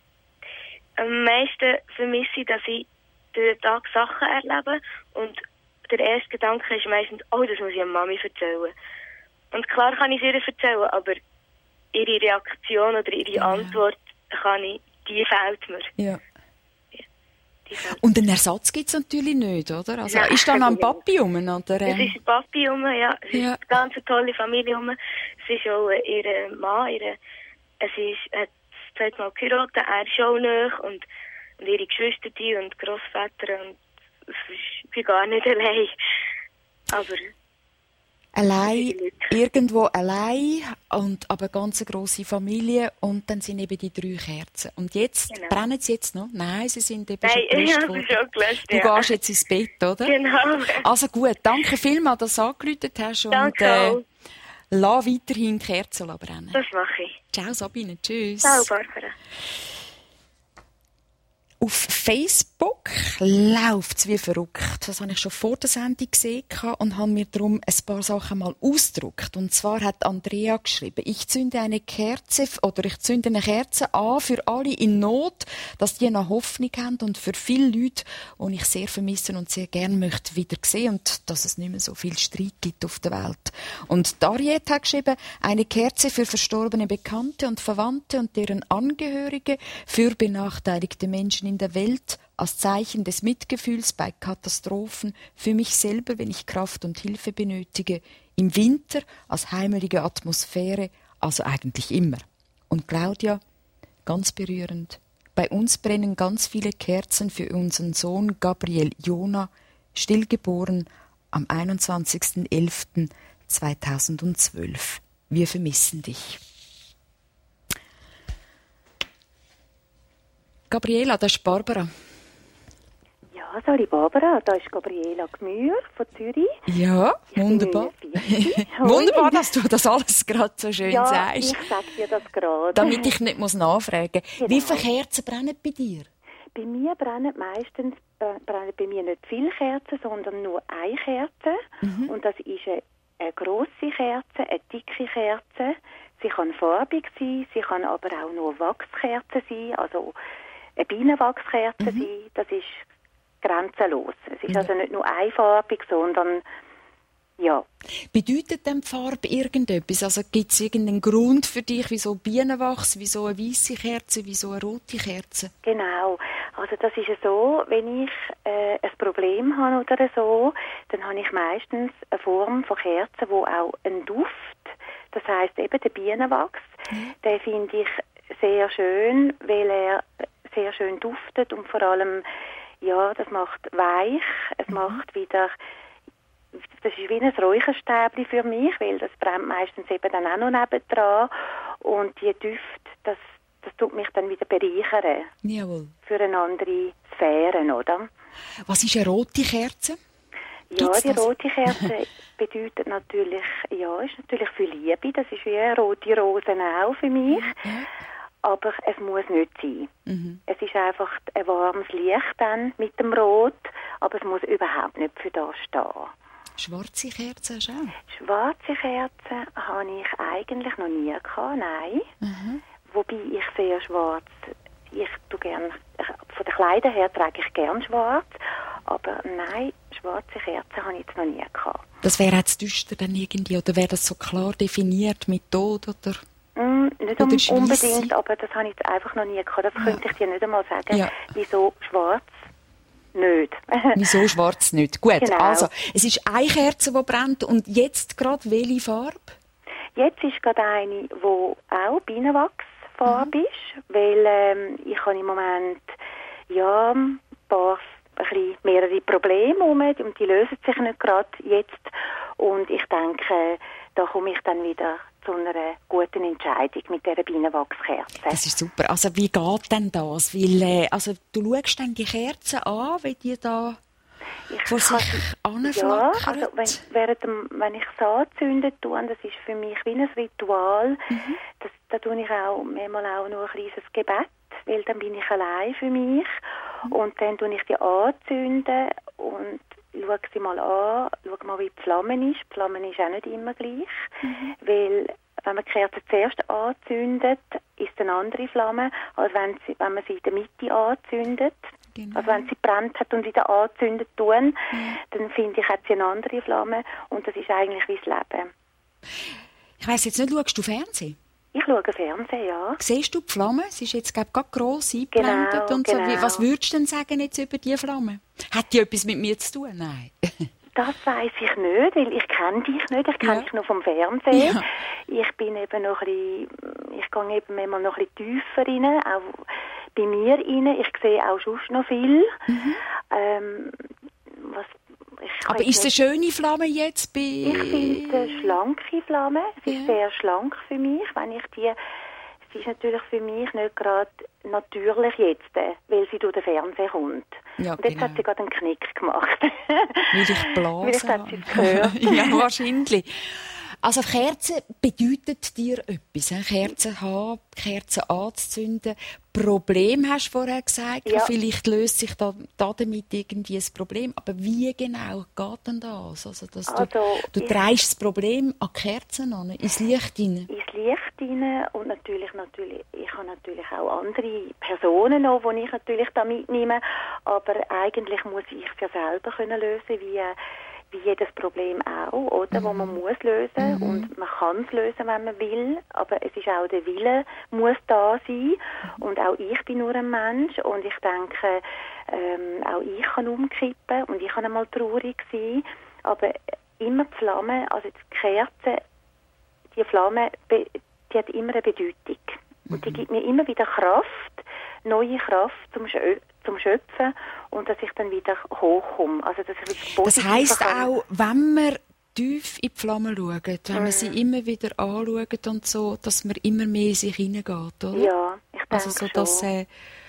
Speaker 4: Am meisten vermisse ich, dass ich den Tag Sachen erlebe und der erste Gedanke ist meistens, oh, das muss ich der Mami erzählen. Und klar kann ich es ihr erzählen, aber ihre Reaktion oder ihre ja. Antwort kann ich, die fehlt mir.
Speaker 2: Ja.
Speaker 4: ja die fehlt
Speaker 2: und einen Ersatz gibt es natürlich nicht, oder? Also, Nein, ist da noch ein Papi rum? Oder?
Speaker 4: Es ist ein Papi rum, ja. Es ja. ist eine ganz tolle Familie rum. Es ist auch ihr Mann, ihre, es ist, er hat zweimal geheiratet, er ist auch nahe und, und ihre Geschwister die und Grossväter und es ist, ich bin gar nicht allein. Aber
Speaker 2: allein, irgendwo allein, und, aber eine ganz grosse Familie und dann sind eben die drei Kerzen. Und jetzt, genau. brennen sie jetzt noch? Nein, sie sind eben
Speaker 4: Nein,
Speaker 2: schon gelöscht
Speaker 4: ja,
Speaker 2: worden.
Speaker 4: Schon gelöscht,
Speaker 2: du
Speaker 4: ja.
Speaker 2: gehst jetzt ins Bett, oder?
Speaker 4: Genau.
Speaker 2: Also gut, danke vielmals, dass du angerufen hast und
Speaker 4: danke
Speaker 2: äh, lass weiterhin die Kerzen brennen.
Speaker 4: Das mache ich.
Speaker 2: Ciao Sabine, tschüss.
Speaker 4: Ciao Barbara.
Speaker 2: Auf Facebook läuft es wie verrückt. Das habe ich schon vor der Sendung gesehen und habe mir darum ein paar Sachen mal ausgedruckt. Und zwar hat Andrea geschrieben, ich zünde eine Kerze oder ich zünde eine Kerze an für alle in Not, dass die noch Hoffnung haben und für viele Leute, die ich sehr vermisse und sehr gerne möchte wieder sehen und dass es nicht mehr so viel Streit gibt auf der Welt. Und Dariet hat geschrieben, eine Kerze für verstorbene Bekannte und Verwandte und deren Angehörige, für benachteiligte Menschen in der Welt, als Zeichen des Mitgefühls bei Katastrophen, für mich selber, wenn ich Kraft und Hilfe benötige, im Winter als heimelige Atmosphäre, also eigentlich immer. Und Claudia, ganz berührend, bei uns brennen ganz viele Kerzen für unseren Sohn Gabriel Jona, stillgeboren am einundzwanzigsten elften zweitausendzwölf. Wir vermissen dich. Gabriela, das ist Barbara.
Speaker 5: Ja, sorry Barbara, da ist Gabriela Gmür von Zürich.
Speaker 2: Ja,
Speaker 5: Ich
Speaker 2: wunderbar.
Speaker 5: bin vierzig.
Speaker 2: Wunderbar, dass du das alles gerade so schön
Speaker 5: Ja,
Speaker 2: sagst.
Speaker 5: ich sage dir das gerade.
Speaker 2: Damit ich nicht muss nachfragen muss.
Speaker 5: Genau.
Speaker 2: Wie viele Kerzen brennen bei dir?
Speaker 5: Bei mir brennen meistens äh, brennen bei mir nicht viele Kerzen, sondern nur eine Kerze.
Speaker 2: Mhm.
Speaker 5: Und das ist eine, eine grosse Kerze, eine dicke Kerze. Sie kann farbig sein, sie kann aber auch nur Wachskerze sein, also eine Bienenwachskerze
Speaker 2: Mhm.
Speaker 5: sein. Das ist grenzenlos. Es ist
Speaker 2: Ja.
Speaker 5: also nicht nur einfarbig, sondern ja.
Speaker 2: Bedeutet denn die Farbe irgendetwas? Also gibt es irgendeinen Grund für dich, wieso Bienenwachs, wieso eine weisse Kerze, wieso eine rote Kerze?
Speaker 5: Genau. Also das ist ja so, wenn ich äh, ein Problem habe oder so, dann habe ich meistens eine Form von Kerzen, wo auch ein Duft, das heisst eben der Bienenwachs,
Speaker 2: Mhm.
Speaker 5: den finde ich sehr schön, weil er sehr schön duftet und vor allem, ja, das macht weich, es
Speaker 2: Mhm.
Speaker 5: macht wieder, das ist wie ein Räucherstäbchen für mich, weil das brennt meistens eben dann auch noch nebendran und die Düfte, das, das tut mich dann wieder bereichern
Speaker 2: Jawohl.
Speaker 5: für eine andere Sphäre, oder?
Speaker 2: Was ist eine rote Kerze?
Speaker 5: Ja,
Speaker 2: Gibt's
Speaker 5: die
Speaker 2: das?
Speaker 5: rote Kerze bedeutet natürlich, ja, ist natürlich für Liebe, das ist wie eine rote Rose auch für mich,
Speaker 2: Ja.
Speaker 5: aber es muss nicht sein.
Speaker 2: Mhm.
Speaker 5: Es ist einfach ein warmes Licht dann mit dem Rot, aber es muss überhaupt nicht für das stehen.
Speaker 2: Schwarze Kerzen hast du auch?
Speaker 5: Schwarze Kerzen habe ich eigentlich noch nie gehabt, nein.
Speaker 2: Mhm.
Speaker 5: Wobei ich sehr schwarz, ich tue gern, von den Kleidern her trage ich gern schwarz, aber nein, schwarze Kerzen habe ich jetzt noch nie gehabt.
Speaker 2: Das wäre jetzt düster dann irgendwie, oder wäre das so klar definiert mit Tod, oder?
Speaker 5: Mm, nicht
Speaker 2: Oder
Speaker 5: um,
Speaker 2: Schweisse?
Speaker 5: unbedingt, aber das habe ich jetzt einfach noch nie gehabt. Das
Speaker 2: Ja.
Speaker 5: könnte ich dir nicht einmal sagen,
Speaker 2: Ja.
Speaker 5: wieso schwarz nicht.
Speaker 2: Wieso schwarz nicht? Gut,
Speaker 5: Genau.
Speaker 2: also, es ist eine Kerze, die brennt, und jetzt gerade welche Farbe?
Speaker 5: Jetzt ist gerade eine, die auch Bienenwachsfarbe
Speaker 2: Mhm.
Speaker 5: ist, weil ähm, ich habe im Moment ja, ein paar ein bisschen mehrere Probleme um, und die lösen sich nicht gerade jetzt. Und ich denke, da komme ich dann wieder zu einer guten Entscheidung mit dieser Bienenwachskerze.
Speaker 2: Das ist super. Also, wie geht denn das? Weil, äh, also, du schaust dann die Kerzen an, wie die da
Speaker 5: Ich
Speaker 2: vor
Speaker 5: kann-
Speaker 2: sich
Speaker 5: Ja,
Speaker 2: anflackern?
Speaker 5: also wenn, während dem, wenn ich es anzünde, tue, das ist für mich wie ein Ritual.
Speaker 2: Mhm.
Speaker 5: Das, da tue ich auch manchmal auch nur ein kleines Gebet, weil dann bin ich allein für mich.
Speaker 2: Mhm.
Speaker 5: Und dann tue ich die anzünden und schaue sie mal an, schaue mal, wie die Flamme ist. Die Flamme ist auch nicht immer gleich,
Speaker 2: Mhm.
Speaker 5: weil wenn man die Kerze zuerst anzündet, ist es eine andere Flamme, als wenn, sie, wenn man sie in der Mitte anzündet.
Speaker 2: Genau.
Speaker 5: Also wenn sie brennt hat und wieder anzündet tun, dann finde ich, hat sie eine andere Flamme und das ist eigentlich wie das Leben.
Speaker 2: Ich weiss jetzt nicht, schaust du Fernsehen?
Speaker 5: Ich schaue Fernsehen, ja.
Speaker 2: Siehst du die Flamme? Sie ist jetzt, glaube ich, gerade gross eingeblendet.
Speaker 5: Genau,
Speaker 2: und so. Wie,
Speaker 5: genau.
Speaker 2: was würdest du denn sagen jetzt über diese Flamme? Hat die etwas mit mir zu tun? Nein.
Speaker 5: Das weiss ich nicht, weil ich kenne dich nicht, ich kenne
Speaker 2: Ja.
Speaker 5: dich nur vom Fernsehen.
Speaker 2: Ja.
Speaker 5: Ich bin eben noch ein bisschen, ich gehe eben manchmal noch ein bisschen tiefer rein, auch bei mir rein. Ich sehe auch sonst noch viel.
Speaker 2: Mhm.
Speaker 5: Ähm, was, ich kann
Speaker 2: Aber
Speaker 5: jetzt
Speaker 2: ist es eine
Speaker 5: nicht-
Speaker 2: schöne Flamme jetzt bei...
Speaker 5: Ich finde eine schlanke Flamme. Sie ist
Speaker 2: Ja.
Speaker 5: sehr schlank für mich. Wenn ich die, sie ist natürlich für mich nicht gerade natürlich jetzt, äh, weil sie durch den Fernseher kommt.
Speaker 2: Ja,
Speaker 5: Und jetzt
Speaker 2: genau.
Speaker 5: hat sie gerade einen Knick gemacht.
Speaker 2: Weil ich blasen
Speaker 5: Vielleicht hat sie es gehört.
Speaker 2: Ja, wahrscheinlich. Also Kerzen bedeutet dir etwas. He? Kerzen haben, Kerzen anzuzünden. Problem hast du vorher gesagt.
Speaker 5: Ja.
Speaker 2: Vielleicht löst sich da, da damit irgendwie ein Problem. Aber wie genau geht denn das? Also, dass du,
Speaker 5: Also,
Speaker 2: du
Speaker 5: ich-
Speaker 2: drehst das Problem an die Kerzen an, ins Licht hinein.
Speaker 5: ins Licht hinein und natürlich, natürlich, ich habe natürlich auch andere Personen noch, die ich natürlich da mitnehme, aber eigentlich muss ich es ja selber können lösen, wie, wie jedes Problem auch, oder, wo man muss lösen und man kann es lösen, wenn man will, aber es ist auch der Wille muss da sein und auch ich bin nur ein Mensch und ich denke, ähm, auch ich kann umkippen und ich kann einmal traurig sein, aber immer die Flamme, also die Kerze, die Flamme, be- die hat immer eine Bedeutung. Und die gibt mir immer wieder Kraft, neue Kraft zum, Schö zum Schöpfen und dass ich dann wieder hochkomme. Also, dass ich wieder
Speaker 2: Das
Speaker 5: positiv
Speaker 2: heisst
Speaker 5: kann-
Speaker 2: auch, wenn wir tief in die Flamme schauen, wenn
Speaker 5: Mhm.
Speaker 2: wir sie immer wieder anschauen und so, dass man immer mehr in sich hineingeht, oder?
Speaker 5: Ja, ich denke
Speaker 2: Also so, dass,
Speaker 5: schon.
Speaker 2: äh,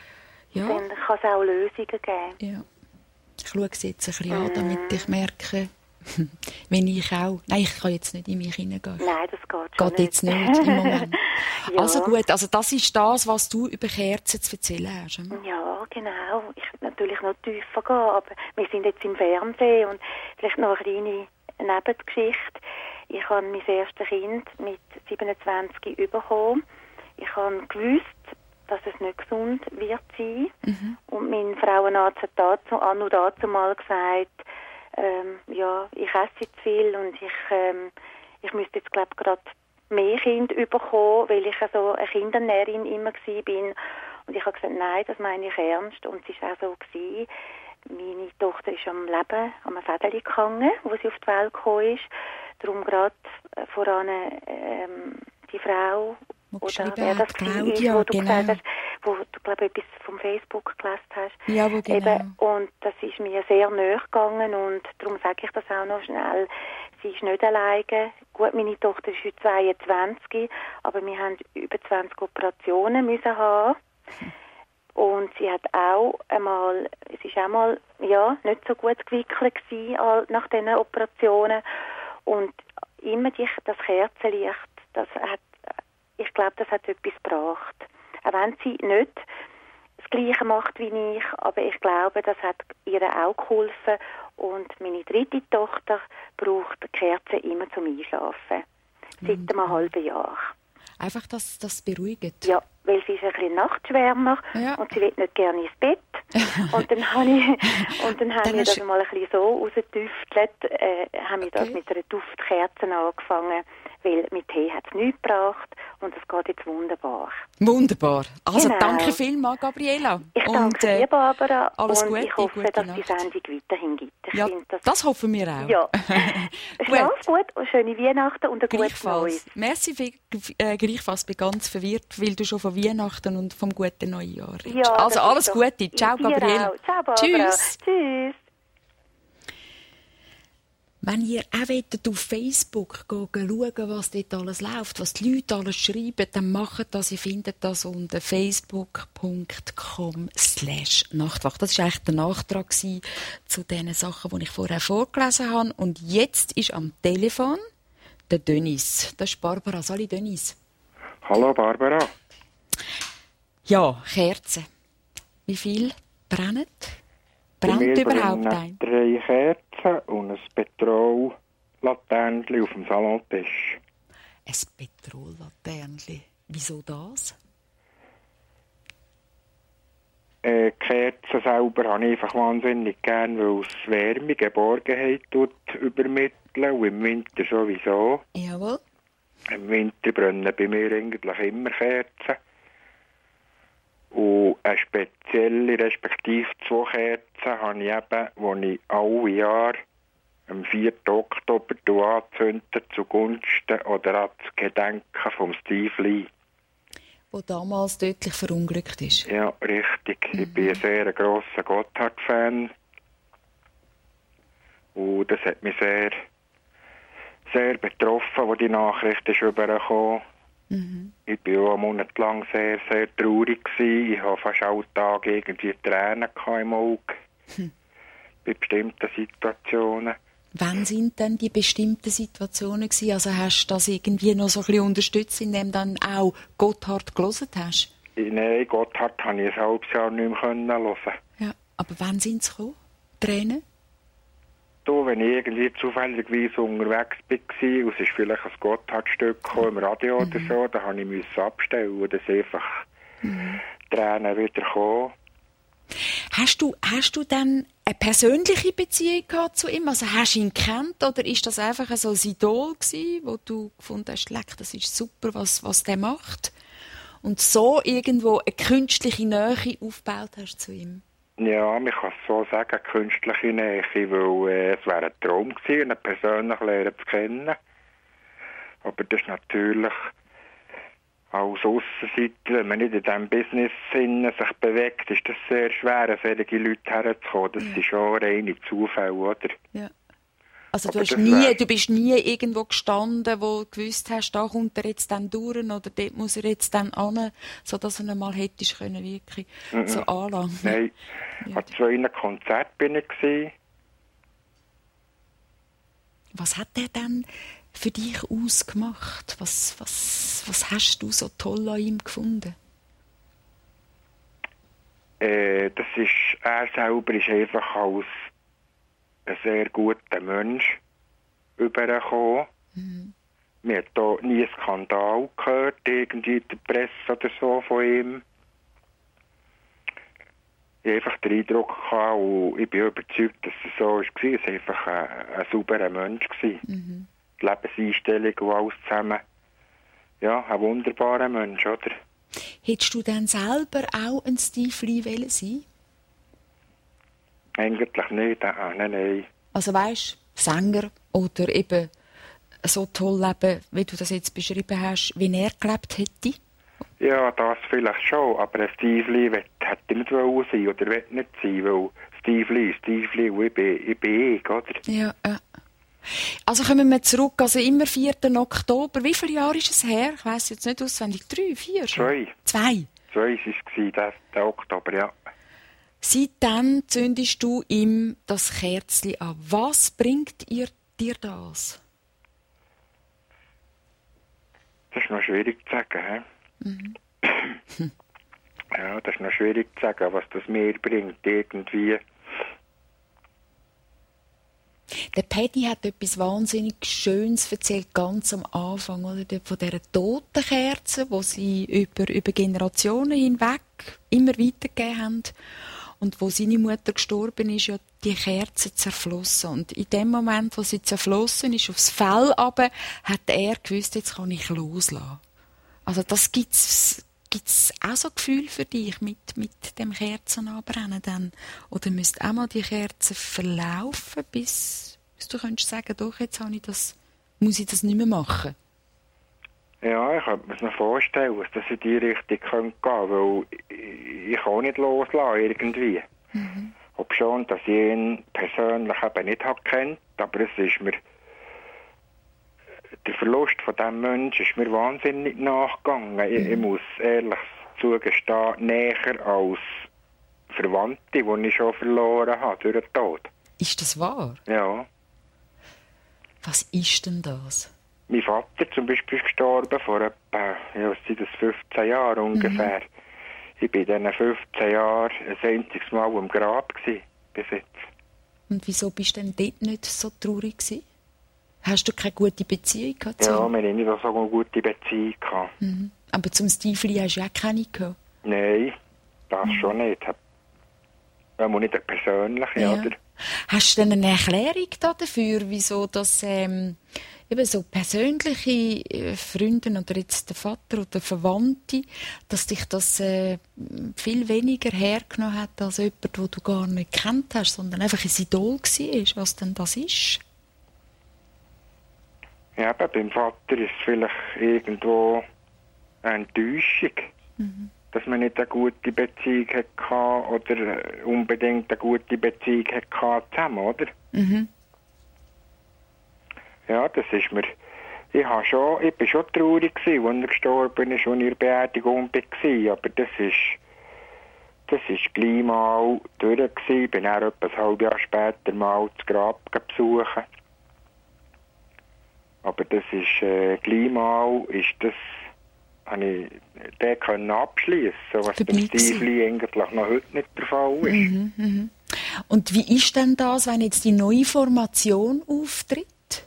Speaker 2: Ja.
Speaker 5: Dann kann es auch Lösungen geben.
Speaker 2: Ja. Ich schaue es jetzt ein bisschen an, damit ich merke, wenn ich auch... Nein, ich kann jetzt nicht in mich hineingehen.
Speaker 5: Nein, das geht schon
Speaker 2: Geht jetzt nicht im Moment.
Speaker 5: Ja.
Speaker 2: Also gut, also das ist das, was du über Kerzen zu erzählen hast. Hm?
Speaker 5: Ja, genau. Ich würde natürlich noch tiefer gehen, aber wir sind jetzt im Fernsehen und vielleicht noch eine kleine Nebengeschichte. Ich habe mein erstes Kind mit siebenundzwanzig bekommen. Ich habe gewusst, dass es nicht gesund wird sein. Mhm. Und mein Frauenarzt hat dazu, an und dazu mal gesagt, ähm, ja, ich esse zu viel und ich, ähm, ich müsste jetzt, glaube ich, gerade mehr Kinder bekommen, weil ich so eine Kindernährin immer war. Und ich habe gesagt, nein, das meine ich ernst. Und es war auch so gewesen. Meine Tochter ist am Leben, am Fädeli gehangen, wo sie auf die Welt gekommen ist. Darum gerade äh, voran ähm, die Frau, oder wer das
Speaker 2: Claudia,
Speaker 5: ist, wo du
Speaker 2: genau.
Speaker 5: gesagt hast, wo du, glaube ich, etwas vom Facebook gelesen hast.
Speaker 2: Ja, wo genau.
Speaker 5: Eben, und das ist mir sehr nahe gegangen und darum sage ich das auch noch schnell. Sie ist nicht alleine. Gut, meine Tochter ist heute zweiundzwanzig, aber wir haben über zwanzig Operationen müssen haben. Und sie hat auch einmal, es ist auch mal, ja, nicht so gut gewickelt gewesen nach diesen Operationen. Und immer die, das Kerzenlicht, das hat, ich glaube, das hat etwas gebracht. Auch wenn sie nicht das Gleiche macht wie ich, aber ich glaube, das hat ihr auch geholfen. Und meine dritte Tochter braucht Kerzen immer zum Einschlafen. Seit mhm. einem halben Jahr.
Speaker 2: Einfach, dass das beruhigt?
Speaker 5: Ja, weil sie ist ein bisschen Nachtschwärmer ja. und sie will nicht gerne ins Bett. Und dann habe ich, und dann haben wir das mal ein bisschen so rausgetüftelt, äh, haben wir okay. das mit einer Duftkerze angefangen, weil mit Tee hat es nichts gebracht und es geht jetzt wunderbar.
Speaker 2: Wunderbar. Also
Speaker 5: genau.
Speaker 2: Danke vielmals, Gabriela.
Speaker 5: Ich
Speaker 2: und,
Speaker 5: danke
Speaker 2: äh,
Speaker 5: dir, Barbara.
Speaker 2: Alles
Speaker 5: und
Speaker 2: Gute,
Speaker 5: ich hoffe,
Speaker 2: gute
Speaker 5: dass
Speaker 2: Nacht.
Speaker 5: die Sendung weiterhin gibt. Ich
Speaker 2: ja,
Speaker 5: das,
Speaker 2: das hoffen wir auch.
Speaker 5: Ja. Schlaf gut und schöne Weihnachten und ein gutes Neues.
Speaker 2: Merci, viel, äh, gleichfalls. Ich bin ganz verwirrt, weil du schon von Weihnachten und vom guten Neujahr redest.
Speaker 5: Ja,
Speaker 2: also alles
Speaker 5: doch,
Speaker 2: Gute. Ciao, Gabriela.
Speaker 5: Ciao, Barbara.
Speaker 2: Tschüss.
Speaker 5: Tschüss.
Speaker 2: Wenn ihr auch wollt, auf Facebook schauen, was dort alles läuft, was die Leute alles schreiben, dann macht das. Ihr findet das unter facebook punkt com slash Nachtwacht. Das war eigentlich der Nachtrag zu den Sachen, die ich vorher vorgelesen habe. Und jetzt ist am Telefon der Dennis. Das ist Barbara. Salut, Dennis.
Speaker 6: Hallo, Barbara.
Speaker 2: Ja, Kerzen. Wie viel brennen? Brennt überhaupt ein?
Speaker 6: Drei Kerzen und ein Petrollaternchen auf dem Salontisch.
Speaker 2: Ein Petrollaternchen? Wieso das?
Speaker 6: Äh, Kerzen selber habe ich einfach wahnsinnig gern, weil es Wärme, Geborgenheit tut übermitteln und im Winter sowieso.
Speaker 2: Jawohl.
Speaker 6: Im Winter brennen bei mir eigentlich immer Kerzen. Und eine spezielle, respektive zwei Kerzen habe ich eben, die ich alle Jahre am vierten Oktober anzünde zugunsten oder als Gedenken von Steve Lee.
Speaker 2: Der damals tödlich verunglückt ist.
Speaker 6: Ja, richtig. Mhm. Ich bin ein sehr grosser Gotthard-Fan. Und das hat mich sehr, sehr betroffen, als die Nachricht ist rübergekommen. Mhm. Ich war auch einen Monat lang sehr, sehr traurig gewesen. Ich hatte fast alle Tage irgendwie Tränen im Auge. Hm. Bei bestimmten Situationen.
Speaker 2: Wann sind denn die bestimmten Situationen gewesen? Also hast du das irgendwie noch so ein bisschen unterstützt, indem du dann auch Gotthard gelesen hast?
Speaker 6: Nein, Gotthard konnte ich ein halbes Jahr nicht mehr hören.
Speaker 2: Ja, aber wann sind sie gekommen? Tränen?
Speaker 6: Du, wenn ich irgendwie zufälligerweise unterwegs war und es ist vielleicht ein Gotthard-Stück im Radio mhm. oder so, dann musste ich mich abstellen und dann sind einfach mhm. Tränen wieder gekommen.
Speaker 2: Hast du, hast du dann eine persönliche Beziehung gehabt zu ihm? Also hast du ihn gekannt oder ist das einfach so ein Idol gewesen, wo du gefunden hast, leck, das ist super, was, was der macht? Und so irgendwo eine künstliche Nähe aufgebaut hast zu ihm?
Speaker 6: Ja, man kann es so sagen, künstliche Nähe, weil äh, es wäre ein Traum gewesen, ihn persönlich lernen zu kennen. Aber das ist natürlich als Aussenseiter, wenn man nicht in diesem Business sich bewegt, ist das sehr schwer, an solche Leute herzukommen. Das ja. ist schon reine Zufälle, oder?
Speaker 2: Ja. Also du,
Speaker 6: Aber
Speaker 2: hast
Speaker 6: das
Speaker 2: nie,
Speaker 6: wär-
Speaker 2: du bist nie irgendwo gestanden, wo du gewusst hast, da kommt er jetzt dann durch oder dort muss er jetzt dann an, sodass er ihn mal hättest können, wirklich
Speaker 6: Mhm.
Speaker 2: so anlangen.
Speaker 6: Nein,
Speaker 2: Ja.
Speaker 6: an zwei Konzerten bin ich gewesen.
Speaker 2: Was hat der denn für dich ausgemacht? Was, was, was hast du so toll an ihm gefunden?
Speaker 6: Äh, das ist, er selber ist einfach als ein sehr guter Mensch übergekommen.
Speaker 2: Mhm.
Speaker 6: Man hat da nie einen Skandal gehört, irgendwie in der Presse oder so von ihm. Ich hatte einfach den Eindruck gehabt, und ich bin überzeugt, dass es so war. Er war einfach ein, ein sauberer Mensch.
Speaker 2: Mhm.
Speaker 6: Die Lebenseinstellung und alles zusammen. Ja, ein wunderbarer Mensch, oder?
Speaker 2: Hättest du denn selber auch ein Steve Lee wollen sein?
Speaker 6: Eigentlich nicht, nein, nein, nein.
Speaker 2: Also weisst, Sänger oder eben so toll leben, wie du das jetzt beschrieben hast, wie er gelebt hätte?
Speaker 6: Ja, das vielleicht schon, aber ein Steve Lee will, hätte nicht wollen sein oder will nicht sein, weil Steve Lee, Steve Lee, und ich bin, ich bin ich, oder?
Speaker 2: Ja, ja. Also kommen wir zurück, also immer vierten Oktober. Wie viele Jahre ist es her? Ich weiss jetzt nicht auswendig. Drei, vier schon?
Speaker 6: Zwei.
Speaker 2: Zwei.
Speaker 6: Zwei war es, der, der Oktober, ja.
Speaker 2: Seitdem zündest du ihm das Kerzchen an. Was bringt ihr, dir das?
Speaker 6: Das ist noch schwierig zu sagen, hä?
Speaker 2: Mhm.
Speaker 6: Ja, das ist noch schwierig zu sagen, was das mir bringt, irgendwie.
Speaker 2: Der Paddy hat etwas wahnsinnig Schönes erzählt, ganz am Anfang, oder? Dort von dieser toten Kerze, die sie über, über Generationen hinweg immer weitergegeben haben. Und wo seine Mutter gestorben ist, ja die Kerze zerflossen. Und in dem Moment, wo sie zerflossen ist, aufs Fell runter, hat er gewusst, jetzt kann ich loslassen. Also das gibt's, gibt's auch so Gefühl für dich mit, mit dem Kerzenanbrennen dann? Oder müsste auch mal die Kerze verlaufen, bis, bis du könntest sagen, doch, jetzt habe ich das, muss ich das nicht mehr machen?
Speaker 6: Ja, ich könnte mir das noch vorstellen, dass das in die Richtung gehen könnte, weil ich, ich kann nicht loslassen, irgendwie.
Speaker 2: Mhm.
Speaker 6: Ob schon, dass ich ihn persönlich eben nicht habe kennt, aber es ist mir, der Verlust von diesem Menschen ist mir wahnsinnig nachgegangen. Mhm. Ich, ich muss ehrlich zugestehen, näher als Verwandte, die ich schon verloren habe durch den Tod.
Speaker 2: Ist das wahr?
Speaker 6: Ja.
Speaker 2: Was ist denn das?
Speaker 6: Mein Vater zum Beispiel ist gestorben vor etwa, ja, was sind das, fünfzehn Jahren ungefähr. Mhm. Ich war in diesen fünfzehn Jahren ein einziges Mal im Grab gewesen, bis jetzt.
Speaker 2: Und wieso bist du denn dort nicht so traurig gewesen? Hast du keine gute Beziehung gehabt?
Speaker 6: Ja, wir hatten nicht so eine gute Beziehung gehabt.
Speaker 2: Mhm. Aber zum Steve Lee hast du auch keine gehabt?
Speaker 6: Nein, das mhm. schon nicht. Ja, nicht eine persönliche, ja. Oder?
Speaker 2: Hast du denn eine Erklärung dafür, wieso das ähm, eben so persönliche äh, Freunde oder jetzt der Vater oder Verwandte, dass dich das äh, viel weniger hergenommen hat als jemand, den du gar nicht gekannt hast, sondern einfach ein Idol war, was denn das ist?
Speaker 6: Ja, aber beim Vater ist es vielleicht irgendwo eine Enttäuschung, mhm. dass man nicht eine gute Beziehung hatte oder unbedingt eine gute Beziehung hatte zusammen, oder?
Speaker 2: Mhm.
Speaker 6: Ja, das ist mir... Ich, habe schon, ich bin schon traurig gewesen, als er gestorben ist, als ich in der Beerdigung war, aber das ist... Das ist gleich mal durch gewesen. Ich bin dann etwa ein halbes Jahr später mal das Grab besuchen. Aber das ist äh, gleich mal, ist das... habe ich den können abschliessen, was beim Steve Lee eigentlich noch heute nicht der Fall ist.
Speaker 2: Mhm, mhm. Und wie ist denn das, wenn jetzt die neue Formation auftritt?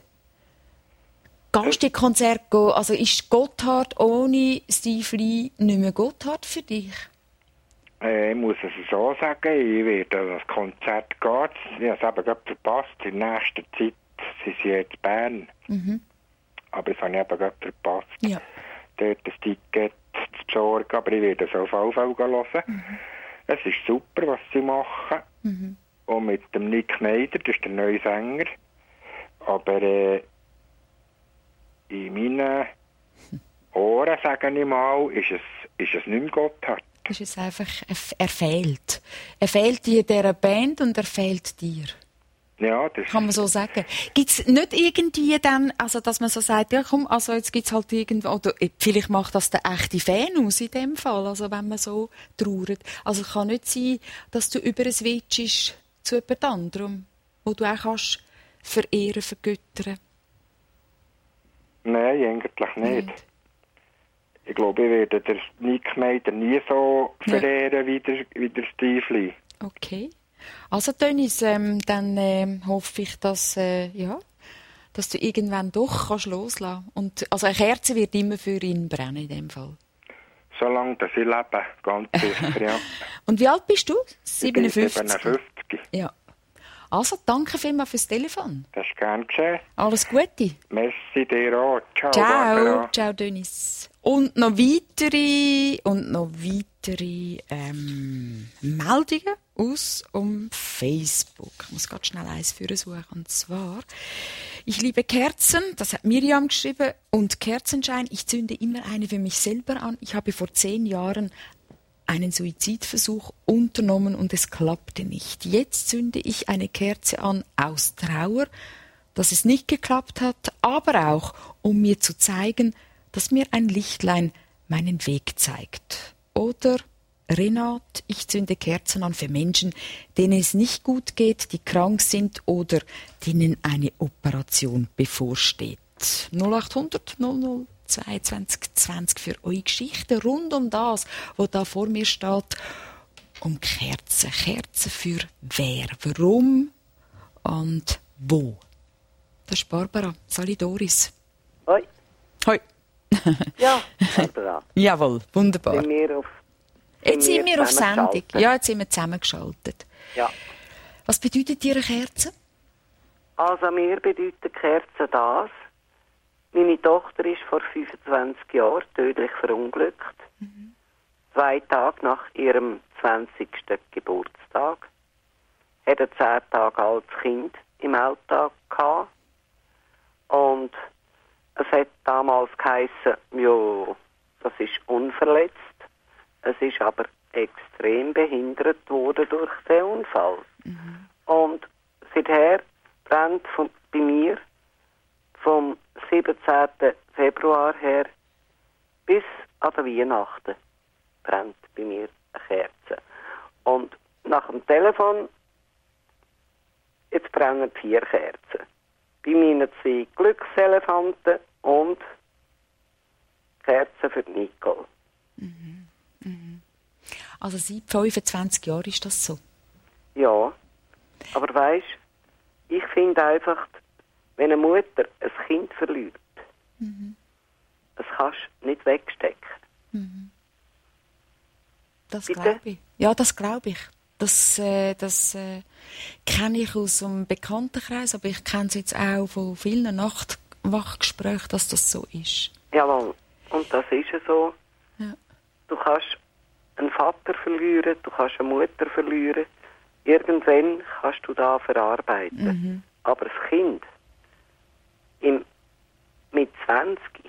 Speaker 2: Gehst du die Konzerte gehen? Also ist Gotthard ohne Steve Lee nicht mehr Gotthard für dich?
Speaker 6: Äh, ich muss es so sagen, ich werde an das Konzert gehen. Ich habe es eben gerade verpasst. In nächster Zeit sind sie jetzt in Bern. Mhm. Aber das habe ich eben gerade verpasst.
Speaker 2: Ja.
Speaker 6: Dort das Ticket zu besorgen, aber ich werde es auf alle Fälle hören. Mhm. Es ist super, was sie machen. Mhm. Und mit dem Nick Schneider, das ist der neue Sänger. Aber äh, in meinen Ohren, sage ich mal, ist es, ist es nicht mehr Gotthard.
Speaker 2: Ist es einfach, er fehlt. Er fehlt dir dieser Band und er fehlt dir.
Speaker 6: Ja, das
Speaker 2: kann man so sagen. Gibt es nicht irgendwie dann, also dass man so sagt, ja komm, also jetzt gibt es halt irgendwo, oder vielleicht macht das der echte Fan aus in dem Fall, also wenn man so trauert. Also es kann nicht sein, dass du über ein Switchst zu jemand anderem, wo du auch kannst verehren, vergöttern.
Speaker 6: Nein, eigentlich nicht.
Speaker 2: Nicht.
Speaker 6: Ich glaube, ich werde den Nick Meider nie so
Speaker 2: Ja.
Speaker 6: verehren wie der, wie der Steve Lee.
Speaker 2: Okay. Also Dennis, ähm, dann ähm, hoffe ich, dass, äh, ja, dass du irgendwann doch kannst loslassen. Und also eine Kerze wird immer für ihn brennen in dem Fall.
Speaker 6: Solange dass ich lebe, ganz sicher, ja.
Speaker 2: Und wie alt bist du?
Speaker 6: Ich bin
Speaker 2: siebenundfünfzig.
Speaker 6: siebenundfünfzig.
Speaker 2: Ja. Also, danke vielmals fürs Telefon.
Speaker 6: Das ist gern geschehen.
Speaker 2: Alles Gute.
Speaker 6: Merci dir auch. Ciao,
Speaker 2: Ciao.
Speaker 6: Barbara.
Speaker 2: Ciao, Dennis. Und noch weitere, und noch weitere ähm, Meldungen aus um Facebook. Ich muss ganz schnell eins für suchen. Und zwar, ich liebe Kerzen, das hat Miriam geschrieben, und Kerzenschein, ich zünde immer eine für mich selber an. Ich habe vor zehn Jahren einen Suizidversuch unternommen und es klappte nicht. Jetzt zünde ich eine Kerze an aus Trauer, dass es nicht geklappt hat, aber auch, um mir zu zeigen, dass mir ein Lichtlein meinen Weg zeigt. Oder Renat, ich zünde Kerzen an für Menschen, denen es nicht gut geht, die krank sind oder denen eine Operation bevorsteht. null acht hundert null null zweiundzwanzig zwanzig für eure Geschichten rund um das, was da vor mir steht. Um Kerzen. Kerzen für wer, warum und wo. Das ist Barbara. Salut Doris.
Speaker 7: Hoi.
Speaker 2: Hoi.
Speaker 7: Ja, Barbara.
Speaker 2: Jawohl, wunderbar.
Speaker 7: Sind wir auf,
Speaker 2: Jetzt sind wir auf Sendung.
Speaker 7: zusammengeschaltet?
Speaker 2: Ja, jetzt sind wir zusammengeschaltet.
Speaker 7: Ja.
Speaker 2: Was bedeutet dir eine Kerze?
Speaker 7: Also mir bedeutet Kerze das. Meine Tochter ist vor fünfundzwanzig Jahren tödlich verunglückt. Mhm. Zwei Tage nach ihrem zwanzigsten Geburtstag. Hat ein zehn Tage altes Kind im Alltag gehabt. Und es hat damals geheissen, ja, das ist unverletzt. Es ist aber extrem behindert worden durch den Unfall. Mhm. Und seither brennt von, bei mir vom siebzehnten Februar her bis an die Weihnachten brennt bei mir eine Kerze. Und nach dem Telefon, jetzt brennen vier Kerzen. Bei meinen zwei Glückselefanten und Kerzen für die Nicole.
Speaker 2: Mhm. Mhm. Also seit fünfundzwanzig Jahren ist das so?
Speaker 7: Ja, aber weisst, ich finde einfach, wenn eine Mutter ein Kind verliert, mhm. das kannst du nicht wegstecken.
Speaker 2: Mhm. Das
Speaker 7: Bitte?
Speaker 2: glaube ich. Ja, das glaube ich. Das, äh, das äh, kenne ich aus einem Bekanntenkreis, aber ich kenne es jetzt auch von vielen Nachtwachgesprächen, dass das so ist.
Speaker 7: Jawohl, und das ist ja so.
Speaker 2: Ja.
Speaker 7: Du kannst einen Vater verlieren, du kannst eine Mutter verlieren. Irgendwann kannst du da verarbeiten.
Speaker 2: Mhm.
Speaker 7: Aber das Kind im, mit zwanzig,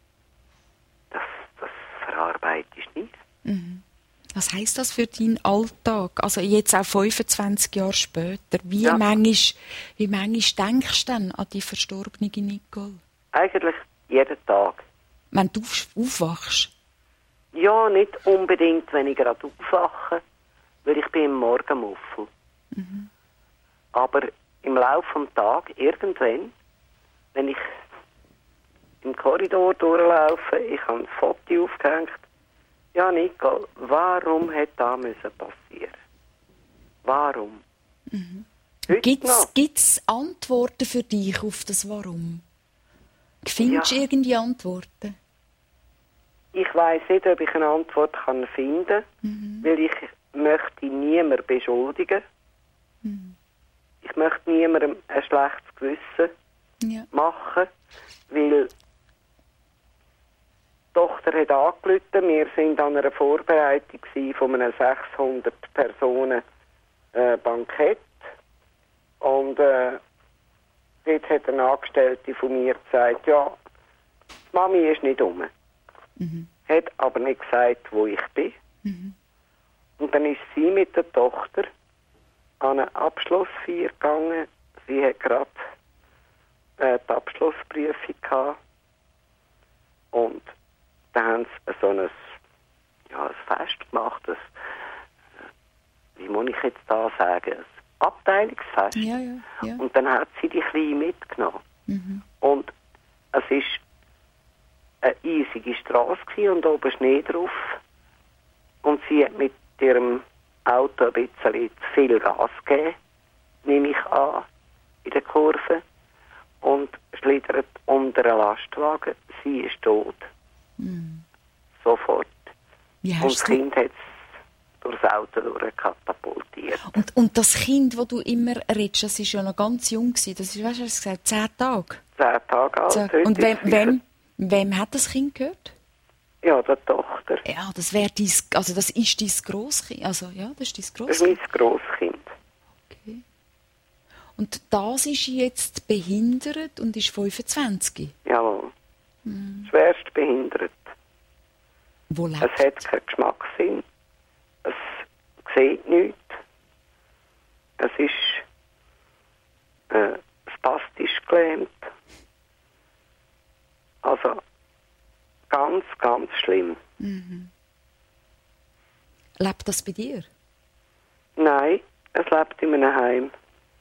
Speaker 7: das, das verarbeitest du nicht.
Speaker 2: Mhm. Was heisst das für deinen Alltag? Also jetzt auch fünfundzwanzig Jahre später. Wie
Speaker 7: Ja.
Speaker 2: manchmal, wie manchmal denkst du denn an die verstorbene Nicole?
Speaker 7: Eigentlich jeden Tag.
Speaker 2: Wenn du auf- aufwachst?
Speaker 7: Ja, nicht unbedingt, wenn ich gerade aufwache, weil ich bin im Morgenmuffel.
Speaker 2: Mhm.
Speaker 7: Aber im Laufe des Tages, irgendwann, wenn ich im Korridor durchlaufe, ich habe ein Foto aufgehängt, ja, Nicole, warum hätte das müssen passieren? Warum?
Speaker 2: Mhm.
Speaker 7: Heute noch.
Speaker 2: Gibt es Antworten für dich auf das Warum? Findest du
Speaker 7: Ja.
Speaker 2: irgendwie Antworten?
Speaker 7: Ich weiss nicht, ob ich eine Antwort kann finden kann,
Speaker 2: Mhm.
Speaker 7: weil ich möchte niemanden beschuldigen.
Speaker 2: Mhm.
Speaker 7: Ich möchte niemandem ein schlechtes Gewissen
Speaker 2: Ja.
Speaker 7: machen, weil die Tochter hat angerufen. Wir waren an einer Vorbereitung von einem sechshundert Personen äh, Bankett. Und äh, dort hat eine Angestellte von mir gesagt, ja, die Mami ist nicht rum.
Speaker 2: Mhm.
Speaker 7: Hat aber nicht gesagt, wo ich bin.
Speaker 2: Mhm.
Speaker 7: Und dann ist sie mit der Tochter an eine Abschlussfeier gegangen, sie hat gerade äh, die Abschlussprüfung gehabt. Und da haben sie so ein, ja, ein Fest gemacht. Ein, wie muss ich jetzt da sagen? Ein Abteilungsfest.
Speaker 2: Ja, ja, ja.
Speaker 7: Und dann hat sie die Kleine mitgenommen.
Speaker 2: Mhm.
Speaker 7: Und es war eine eisige Strasse gewesen und oben Schnee drauf. Und sie hat mit ihrem Auto ein bisschen zu viel Gas gegeben, nehme ich an, in der Kurve. Und schlittert unter einen Lastwagen. Sie ist tot.
Speaker 2: Mhm.
Speaker 7: Sofort.
Speaker 2: Wie
Speaker 7: Und
Speaker 2: hast
Speaker 7: das
Speaker 2: du
Speaker 7: Kind hat es durchs Auto durchkatapultiert.
Speaker 2: und, und das Kind, das du immer redest, das war ja noch ganz jung. Das ist, weißt du, hast du gesagt, zehn Tage.
Speaker 7: Zehn Tage alt.
Speaker 2: So.
Speaker 7: Heute
Speaker 2: Und wem,
Speaker 7: ist sie-
Speaker 2: wem, wem hat das Kind gehört?
Speaker 7: Ja, der Tochter.
Speaker 2: Ja, das wäre dein, also das ist dein Grosskind. Also, ja, das ist dein
Speaker 7: Das ist mein
Speaker 2: Grosskind.
Speaker 7: Grosskind.
Speaker 2: Okay. Und das ist jetzt behindert und ist fünfundzwanzig.
Speaker 7: Jawohl.
Speaker 2: Mhm.
Speaker 7: Schwerst behindert.
Speaker 2: Wo lebt?
Speaker 7: Es hat keinen Geschmackssinn. Es sieht nichts. Es ist äh, spastisch gelähmt. Also ganz, ganz schlimm.
Speaker 2: Lebt das bei dir?
Speaker 7: Nein, es lebt in einem Heim.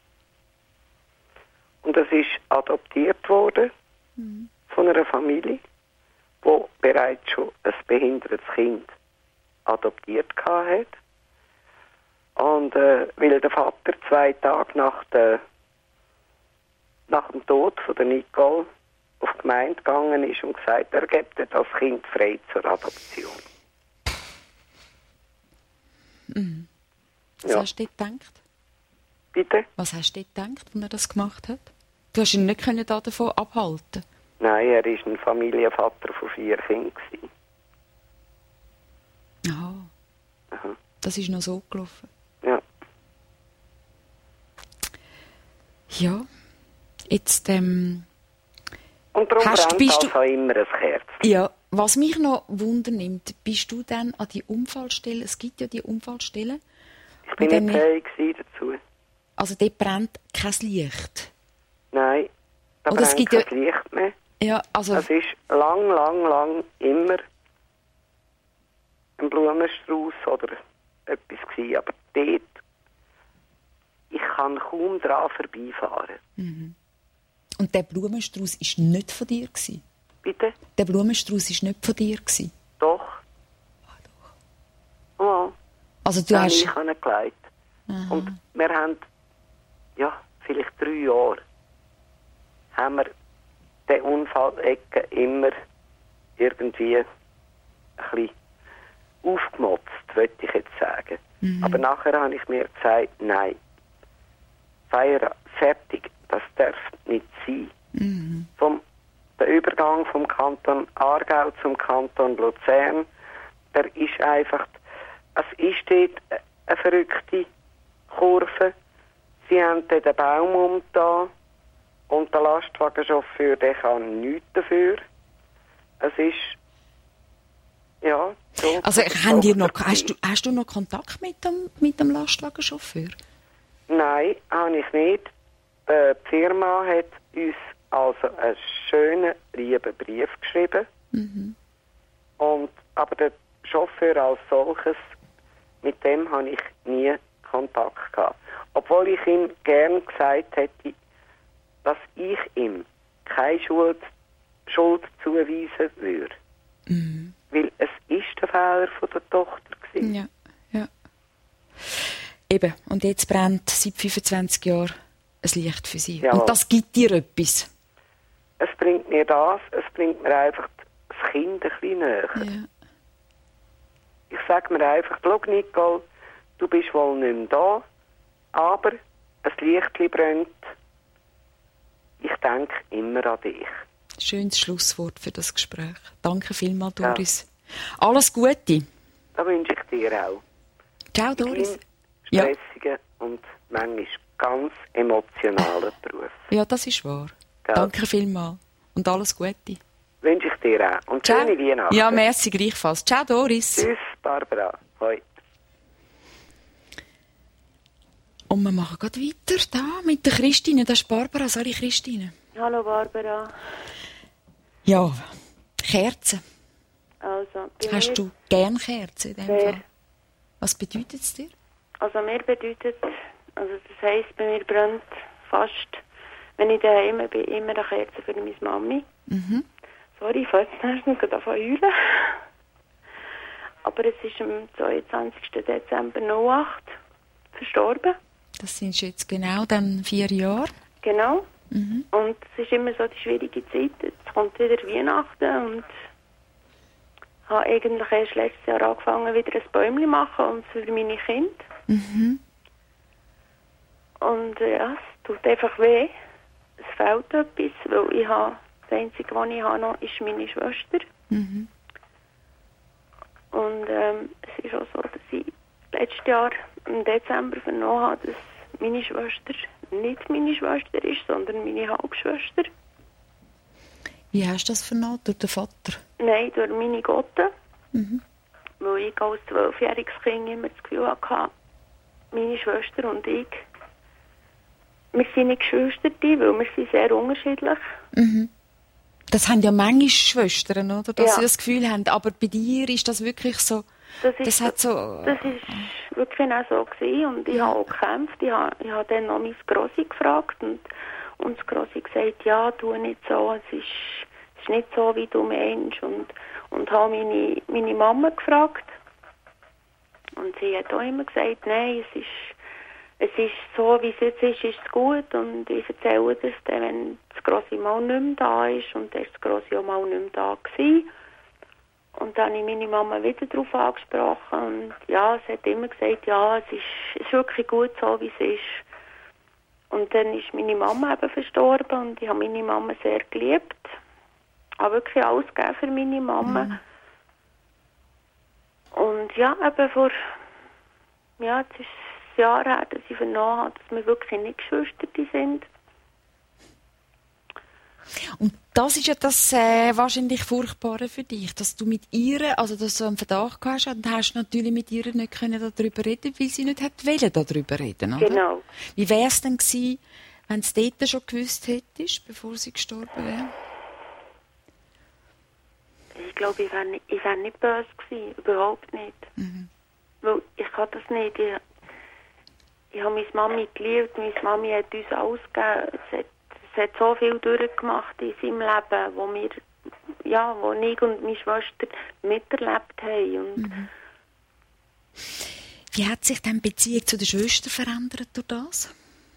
Speaker 7: Und es ist adoptiert worden von einer Familie, die bereits schon ein behindertes Kind adoptiert hatte. Und äh, weil der Vater zwei Tage nach, der, nach dem Tod von der Nicole auf die Gemeinde gegangen ist und gesagt, er gibt das Kind frei zur Adoption.
Speaker 2: Was
Speaker 7: Ja.
Speaker 2: hast du dort gedacht?
Speaker 7: Bitte?
Speaker 2: Was hast du dort gedacht, als er das gemacht hat? Du hast ihn nicht können da davon abhalten.
Speaker 7: Nein, er war ein Familienvater von vier Kindern. gewesen.
Speaker 2: Aha.
Speaker 7: Aha.
Speaker 2: Das ist noch so gelaufen.
Speaker 7: Ja.
Speaker 2: Ja. Jetzt, ähm,
Speaker 7: Und darum
Speaker 2: Hast-
Speaker 7: brennt
Speaker 2: bist du-
Speaker 7: also immer ein Kerz.
Speaker 2: ja, was mich noch wundernimmt, bist du dann an die Unfallstelle, es gibt ja die Unfallstellen,
Speaker 7: Ich bin
Speaker 2: Und dann
Speaker 7: nicht fähig gewesen dazu.
Speaker 2: also dort brennt kein Licht.
Speaker 7: Nein, da
Speaker 2: Oder es
Speaker 7: brennt
Speaker 2: gibt
Speaker 7: kein Licht mehr.
Speaker 2: Ja, also,
Speaker 7: Es ist lang, lang, lang immer ein Blumenstrauß oder etwas gewesen. Aber dort, ich kann kaum dran vorbeifahren.
Speaker 2: und der Blumenstrauß ist nicht von dir gewesen.
Speaker 7: Bitte?
Speaker 2: Der Blumenstrauß ist nicht von dir gewesen.
Speaker 7: Doch. Oh,
Speaker 2: Also du
Speaker 7: den habe
Speaker 2: hast,
Speaker 7: ich angelegt. Und wir haben, ja, vielleicht drei Jahre, haben wir den Unfallecke immer irgendwie ein bisschen aufgemotzt, würde ich jetzt sagen. Aber nachher habe ich mir gesagt, nein, Feier, fertig, das darf nicht sein. Vom, der Übergang vom Kanton Aargau zum Kanton Luzern, der ist einfach, es ist dort eine verrückte Kurve. Sie haben dort den Baum umgetan und der Lastwagenchauffeur, der kann nichts dafür. Es ist, ja, so.
Speaker 2: also haben dir noch, hast, du, hast du noch Kontakt mit dem, mit dem Lastwagenchauffeur?
Speaker 7: Nein, habe ich nicht. Äh, die Firma hat uns also einen schönen, lieben Brief geschrieben. Und, aber der Chauffeur als solches, mit dem habe ich nie Kontakt gehabt. Obwohl ich ihm gern gesagt hätte, dass ich ihm keine Schuld, Schuld zuweisen würde. Weil es ist der Fehler von der Tochter gewesen.
Speaker 2: Ja, ja. Eben, und jetzt brennt seit fünfundzwanzig Jahren ein Licht für sie.
Speaker 7: Jawohl.
Speaker 2: Und das gibt dir etwas.
Speaker 7: Es bringt mir das, es bringt mir einfach das Kind ein bisschen näher.
Speaker 2: Ja.
Speaker 7: Ich sage mir einfach, schau Nicole, du bist wohl nicht mehr da, aber ein Lichtchen brennt. Ich denke immer an dich.
Speaker 2: Schönes Schlusswort für das Gespräch. Danke vielmals, Doris. Alles Gute.
Speaker 7: Das wünsche ich dir auch.
Speaker 2: Ciao, Doris.
Speaker 7: Im
Speaker 2: Ja.
Speaker 7: stressigen und manchmal ganz emotionalen Beruf.
Speaker 2: Ja, das ist wahr.
Speaker 7: Gell?
Speaker 2: Danke vielmals. Und alles Gute.
Speaker 7: Wünsche ich dir auch. Und
Speaker 2: Ciao.
Speaker 7: schöne Weihnachten.
Speaker 2: Ja, merci gleichfalls. Ciao, Doris.
Speaker 7: Tschüss, Barbara. Hoi.
Speaker 2: Und Und wir machen gerade weiter da mit der Christine. Das ist Barbara. Sorry, Christine.
Speaker 8: Hallo Barbara.
Speaker 2: Ja, Kerzen.
Speaker 8: Also,
Speaker 2: Hast du gern Kerzen in dem
Speaker 8: sehr.
Speaker 2: Fall? Was bedeutet es dir?
Speaker 8: Also mir bedeutet, also das heisst, bei mir brennt fast, wenn ich daheim bin, immer eine Kerze für meine Mami.
Speaker 2: Mhm.
Speaker 8: Sorry, ich fange jetzt nicht gerade an zu heulen. Aber es ist am zweiundzwanzigsten Dezember null acht verstorben.
Speaker 2: Das sind jetzt genau dann vier Jahre.
Speaker 8: Genau.
Speaker 2: Mhm.
Speaker 8: Und es ist immer so die schwierige Zeit. Jetzt kommt wieder Weihnachten und ich habe eigentlich erst letztes Jahr angefangen, wieder ein Bäumchen zu machen und für meine Kinder.
Speaker 2: Mhm.
Speaker 8: Und äh, ja, es tut einfach weh. Es fehlt etwas, weil ich habe, das Einzige, was ich habe noch, ist meine Schwester.
Speaker 2: Mhm.
Speaker 8: Und ähm, es ist auch so, dass ich letztes Jahr im Dezember vernommen habe, dass meine Schwester nicht meine Schwester ist, sondern meine Halbschwester.
Speaker 2: Wie hast du das vernommen? Durch den Vater?
Speaker 8: Nein, durch meine Gotte.
Speaker 2: Mhm.
Speaker 8: Weil ich als zwölfjähriges Kind immer das Gefühl hatte, meine Schwester und ich, wir sind nicht Geschwister, weil wir sind sehr unterschiedlich.
Speaker 2: Mhm. Das haben ja manche Schwestern, oder? Dass
Speaker 8: Ja.
Speaker 2: sie das Gefühl haben. Aber bei dir ist das wirklich so...
Speaker 8: Das ist,
Speaker 2: Das hat so...
Speaker 8: das ist wirklich auch so gewesen. Und ich habe auch gekämpft. Ich habe, ich habe dann noch meine Grossi gefragt. Und, und das Grossi gesagt, ja, tu nicht so. Es ist, es ist nicht so, wie du meinst. Und, und habe meine, meine Mama gefragt. Und sie hat auch immer gesagt, nein, es ist, es ist so, wie es jetzt ist, ist es gut. Und ich erzähle das dann, wenn das Grossi mal nicht mehr da ist. Und dann ist das Grossi auch mal nicht mehr da gewesen. Und dann habe ich meine Mama wieder darauf angesprochen. Und ja, sie hat immer gesagt, ja, es ist, es ist wirklich gut so, wie es ist. Und dann ist meine Mama eben verstorben und ich habe meine Mama sehr geliebt. Ich habe wirklich alles gegeben für meine Mama.
Speaker 2: Mhm.
Speaker 8: Und ja, eben vor, ja, jetzt ist es ein Jahr her, dass ich vernommen habe, dass wir wirklich nicht Geschwister sind.
Speaker 2: Und das ist ja das äh, wahrscheinlich Furchtbare für dich, dass du mit ihr, also dass du einen Verdacht hast, und hast natürlich mit ihr nicht können darüber reden, weil sie nicht hätte wollen darüber reden, oder?
Speaker 8: Genau.
Speaker 2: Wie wäre es denn gewesen, wenn du es dort schon gewusst hättest, bevor sie gestorben wäre?
Speaker 8: Ich glaube, ich wäre nicht, ich wär nicht böse gewesen, überhaupt nicht.
Speaker 2: Mhm.
Speaker 8: Weil ich kann das nicht. Ich, ich habe meine Mami geliebt, meine Mami hat uns alles gegeben. Es hat, es hat so viel durchgemacht in seinem Leben, wo wir, ja, wo ich und meine Schwester miterlebt haben. Und
Speaker 2: Mhm. Wie hat sich dann die Beziehung zu der Schwester verändert durch das?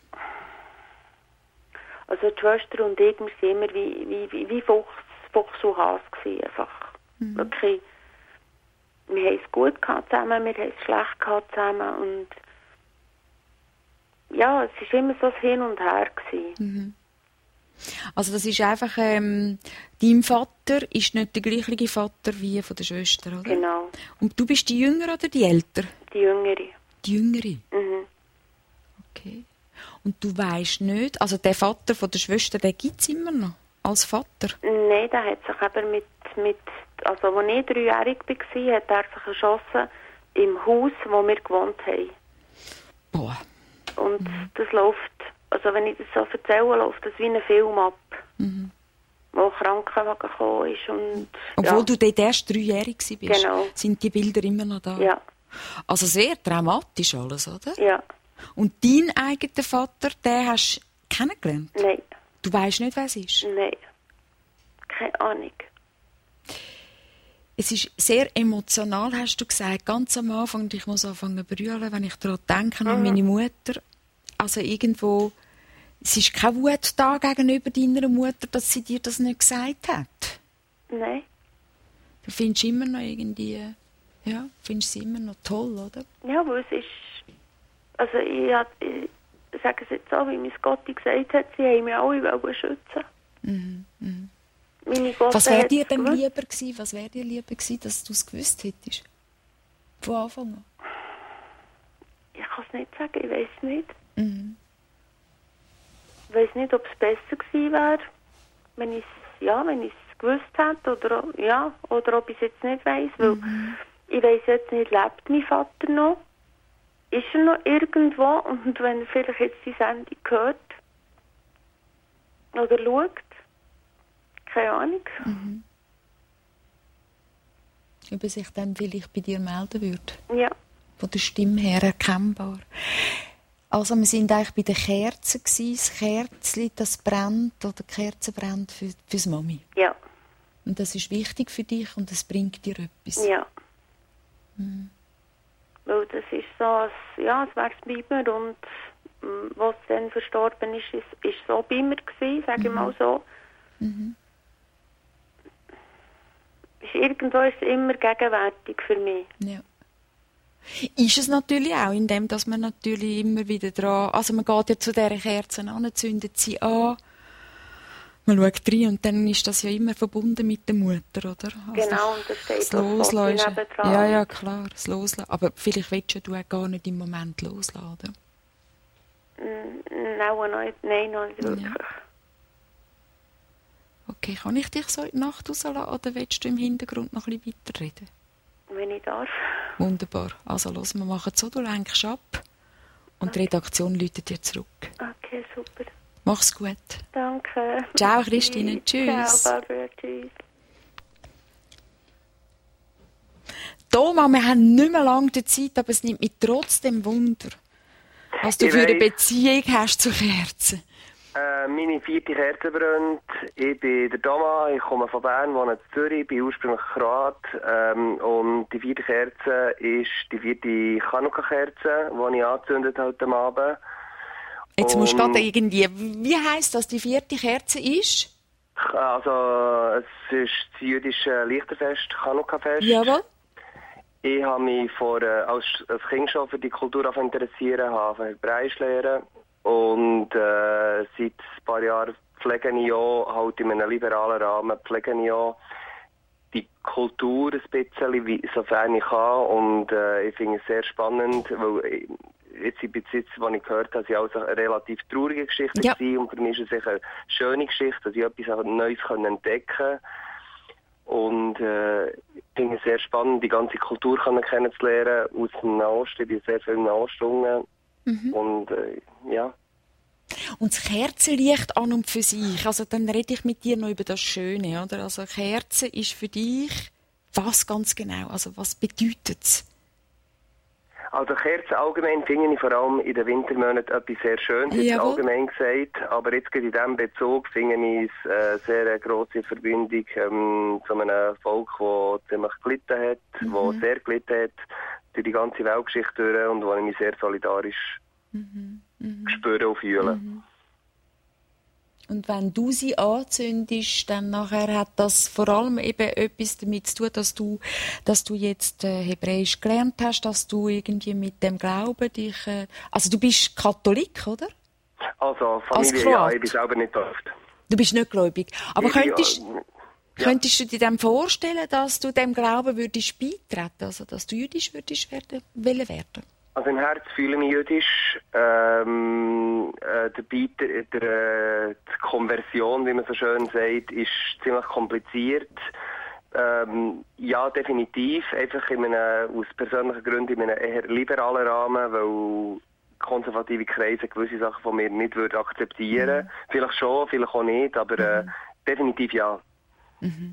Speaker 8: Also die Schwester und ich, wir waren immer wie, wie, wie, wie Fuchs, Fuchs und Hase gewesen, einfach.
Speaker 2: Mhm.
Speaker 8: Wirklich, wir haben es gut gehabt zusammen, wir haben es schlecht gehabt zusammen und ja, es war immer so ein Hin und Her gewesen.
Speaker 2: Mhm. Also das ist einfach, ähm, dein Vater ist nicht der gleiche Vater wie von der Schwester, oder?
Speaker 8: Genau,
Speaker 2: Und du bist die Jüngere oder die Ältere?
Speaker 8: die Jüngere.
Speaker 2: Die Jüngere,
Speaker 8: Mhm.
Speaker 2: okay. Und du weisst nicht, also der Vater von der Schwester, den gibt es immer noch als Vater?
Speaker 8: Nein, der hat sich eben mit, mit also als ich dreijährig war, hat er sich erschossen im Haus, wo wir gewohnt haben.
Speaker 2: Boah.
Speaker 8: Und das läuft, also wenn ich das so erzähle, läuft das wie ein Film ab.
Speaker 2: Mhm.
Speaker 8: Wo ein Krankenwagen gekommen ist und
Speaker 2: Obwohl
Speaker 8: ja.
Speaker 2: du dort erst dreijährig warst,
Speaker 8: Genau.
Speaker 2: sind die Bilder immer noch da.
Speaker 8: Ja,
Speaker 2: Also sehr traumatisch alles, oder?
Speaker 8: ja,
Speaker 2: Und deinen eigenen Vater, den hast du kennengelernt?
Speaker 8: nein,
Speaker 2: Du weisst nicht, wer es ist?
Speaker 8: nein. Keine Ahnung.
Speaker 2: Es ist sehr emotional, hast du gesagt, ganz am Anfang. Und ich muss anfangen zu brüllen, wenn ich daran denke, an meine Mutter. Also irgendwo, es ist keine Wut da gegenüber deiner Mutter, dass sie dir das nicht gesagt hat.
Speaker 8: Nein,
Speaker 2: Du findest immer noch irgendwie, ja, findest sie immer noch toll, oder?
Speaker 8: ja, weil es ist, also ich, hab- ich sage es jetzt so, wie mein Gotti gesagt hat, sie haben mich alle wollen schützen.
Speaker 2: Mhm. Mhm.
Speaker 8: Meine Gotte
Speaker 2: Was wäre
Speaker 8: hat
Speaker 2: dir
Speaker 8: es
Speaker 2: denn
Speaker 8: gewusst.
Speaker 2: lieber gewesen? Was wäre dir lieber gewesen, dass du es gewusst hättest? Von Anfang an?
Speaker 8: Ich kann es nicht sagen, ich weiß es nicht.
Speaker 2: Mhm.
Speaker 8: Ich weiß nicht, ob es besser gewesen wäre, wenn ich es, ja, wenn ich es gewusst hätte oder, ja, oder ob ich es jetzt nicht weiss, weil ich weiss jetzt nicht, lebt mein Vater noch? ist er noch irgendwo und wenn er vielleicht jetzt die Sendung hört oder schaut, keine Ahnung.
Speaker 2: Mhm. Ob er sich dann vielleicht bei dir melden würde?
Speaker 8: Ja.
Speaker 2: Von der Stimme her erkennbar. Also wir sind eigentlich bei den Kerzen gewesen. Das Kerzchen, das brennt, oder die Kerze brennt für, fürs Mami.
Speaker 8: Ja.
Speaker 2: Und das ist wichtig für dich und es bringt dir etwas.
Speaker 8: Ja.
Speaker 2: Mhm.
Speaker 8: Weil das ist so, als, ja, es wäre bei mir und ähm, was dann verstorben ist, ist, ist so bei mir gewesen, sage
Speaker 2: mhm.
Speaker 8: ich mal so.
Speaker 2: Mhm.
Speaker 8: Ist, irgendwo ist es immer gegenwärtig für mich.
Speaker 2: Ja. Ist es natürlich auch, indem dass man natürlich immer wieder dran, also man geht ja zu dieser Kerze an, zündet sie an, man schaut rein und dann ist das ja immer verbunden mit der Mutter, oder? Also
Speaker 8: genau, und das steht
Speaker 2: das Loslassen.
Speaker 8: nebendran.
Speaker 2: Ja, ja, klar, das Loslassen. Aber vielleicht willst du auch gar nicht im Moment loslassen.
Speaker 8: Nein, noch nicht, nein, noch nicht wirklich.
Speaker 2: Ja. Okay, kann ich dich so in die Nacht rauslassen oder willst du im Hintergrund noch ein bisschen weiterreden?
Speaker 8: Wenn ich darf.
Speaker 2: Wunderbar. Also los, wir machen es so, du lenkst ab und die Redaktion läutet dir zurück.
Speaker 8: Okay, super.
Speaker 2: Mach's gut.
Speaker 8: Danke.
Speaker 2: Ciao, Christine. Tschüss.
Speaker 8: Ciao, Barbara. Tschüss.
Speaker 2: Thomas, wir haben nicht mehr lange die Zeit, aber es nimmt mich trotzdem Wunder, was du
Speaker 9: ich
Speaker 2: für eine
Speaker 9: weiss.
Speaker 2: Beziehung hast zur Kerze.
Speaker 9: Äh, meine vierte Kerze brennt. Ich bin der Thomas, ich komme von Bern, wohne in Zürich, bin ursprünglich Kroat. Ähm, und die vierte Kerze ist die vierte Chanukka-Kerze, die ich angezündet habe heute Abend.
Speaker 2: Jetzt musst du
Speaker 9: Und-
Speaker 2: gerade irgendwie, wie heisst das, die vierte Kerze ist?
Speaker 9: Also, es ist das jüdische Lichterfest, Chanukka-Fest.
Speaker 2: Jawohl.
Speaker 9: Ich habe mich vor, äh, als, als Kind schon für die Kultur interessiert, habe Hebräisch lernen und äh, seit ein paar Jahren pflege ich auch, halt in einem liberalen Rahmen, pflege ich auch die Kultur ein bisschen, wie, sofern ich kann, und äh, ich finde es sehr spannend, weil ich, jetzt in Besitz, was ich gehört habe, sind auch eine relativ traurige Geschichte
Speaker 2: Ja.
Speaker 9: gewesen, und für mich ist es sicher eine schöne Geschichte, dass ich etwas Neues entdecken kann. Und äh, ich finde es sehr spannend, die ganze Kultur kennenzulernen aus dem Nahosten. Ich bin sehr viel im Nahosten.
Speaker 2: Mhm.
Speaker 9: Und äh, ja.
Speaker 2: Und das Kerzenlicht an und für sich, also dann rede ich mit dir noch über das Schöne, oder? Also Kerze ist für dich was ganz genau? Also was bedeutet es?
Speaker 9: Also Kerzen allgemein finde ich vor allem in den Wintermonaten etwas sehr Schönes, jetzt
Speaker 2: Jawohl.
Speaker 9: allgemein gesagt. Aber jetzt gerade in diesem Bezug finde ich es eine sehr grosse Verbindung ähm, zu einem Volk, das ziemlich gelitten hat,
Speaker 2: Mhm.
Speaker 9: das sehr gelitten hat durch die ganze Weltgeschichte durch, und wo ich mich sehr solidarisch
Speaker 2: Mhm. Mhm.
Speaker 9: spüre und fühle.
Speaker 2: Mhm. Und wenn du sie anzündest, dann nachher hat das vor allem eben etwas damit zu tun, dass du, dass du jetzt äh, Hebräisch gelernt hast, dass du irgendwie mit dem Glauben dich, äh, also du bist Katholik, oder?
Speaker 9: Also
Speaker 2: Als
Speaker 9: Familie, ja,
Speaker 2: Kroat.
Speaker 9: ich bin selber nicht oft.
Speaker 2: Du bist nicht gläubig. Aber
Speaker 9: Ich bin,
Speaker 2: könntest,
Speaker 9: ja.
Speaker 2: könntest du dir dann vorstellen, dass du dem Glauben würdest beitreten, also dass du jüdisch würdest werden, wollen werden?
Speaker 9: Also im Herz fühle ich mich jüdisch. Ähm, äh, der, Beiter, der, äh, die Konversion, wie man so schön sagt, ist ziemlich kompliziert. Ähm, ja, definitiv. Einfach in einem, aus persönlichen Gründen in einem eher liberalen Rahmen, weil konservative Kreise gewisse Sachen von mir nicht würden akzeptieren. Mhm. Vielleicht schon, vielleicht auch nicht, aber äh, mhm. definitiv ja.
Speaker 2: Mhm.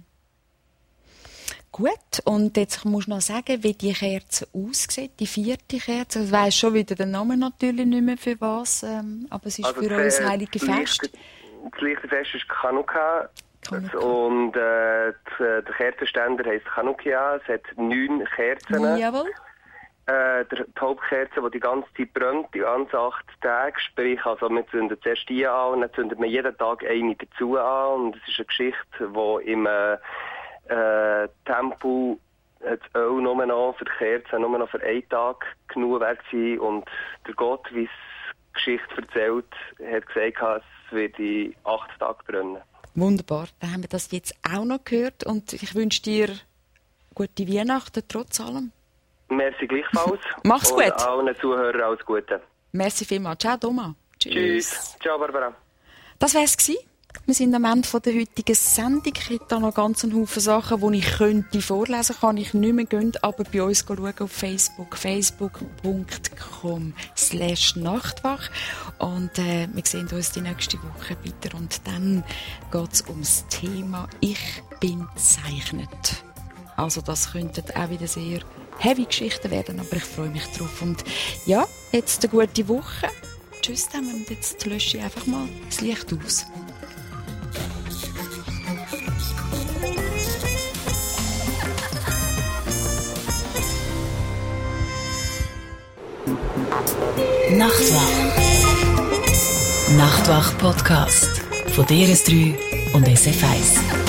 Speaker 2: Gut, und jetzt musst du noch sagen, wie die Kerze aussieht, die vierte Kerze. Ich weiss schon wieder den Namen natürlich nicht mehr für was, ähm, aber es ist
Speaker 9: also
Speaker 2: für
Speaker 9: das,
Speaker 2: uns
Speaker 9: äh,
Speaker 2: heilige
Speaker 9: das
Speaker 2: Fest.
Speaker 9: Licht, das Lichterfest ist Chanukka.
Speaker 2: Chanukka.
Speaker 9: Und äh, die, der Kerzenständer heisst Chanukia. Es hat neun Kerzen.
Speaker 2: Jawohl.
Speaker 9: Äh, die Hauptkerze, die die ganze Zeit brennt, die ganzen acht Tage. Sprich, also wir zünden zuerst die an und dann zündet man jeden Tag eine dazu an. Und es ist eine Geschichte, die im äh, äh, Tempel das Öl nur noch für die Kerzen, nur noch für einen Tag genug wert sein. Und der Gott, wie es die Geschichte erzählt, hat gesagt, es wird in acht Tagen brennen.
Speaker 2: Wunderbar, dann haben wir das jetzt auch noch gehört und ich wünsche dir gute Weihnachten trotz allem.
Speaker 9: Merci gleichfalls.
Speaker 2: Mach's
Speaker 9: und
Speaker 2: gut.
Speaker 9: allen Zuhörern alles Gute.
Speaker 2: Merci vielmals. Ciao, Thomas. Tschüss.
Speaker 9: Tschüss. Ciao, Barbara.
Speaker 2: Das wär's gsi Wir sind am Ende der heutigen Sendung. Ich hätte da noch ganz einen Haufen Sachen, die ich könnte vorlesen könnte, kann ich nicht mehr gehen, aber bei uns schauen auf Facebook, facebook punkt com slash nachtwach. Und äh, wir sehen uns die nächste Woche wieder. Und dann geht es ums Thema «Ich bin gezeichnet». Also das könnten auch wieder sehr heavy Geschichten werden, aber ich freue mich drauf. Und ja, jetzt eine gute Woche. Tschüss zusammen und jetzt lösche ich einfach mal das Licht aus.
Speaker 1: Nachtwach. Nachtwach Podcast von D R S drei und S F eins.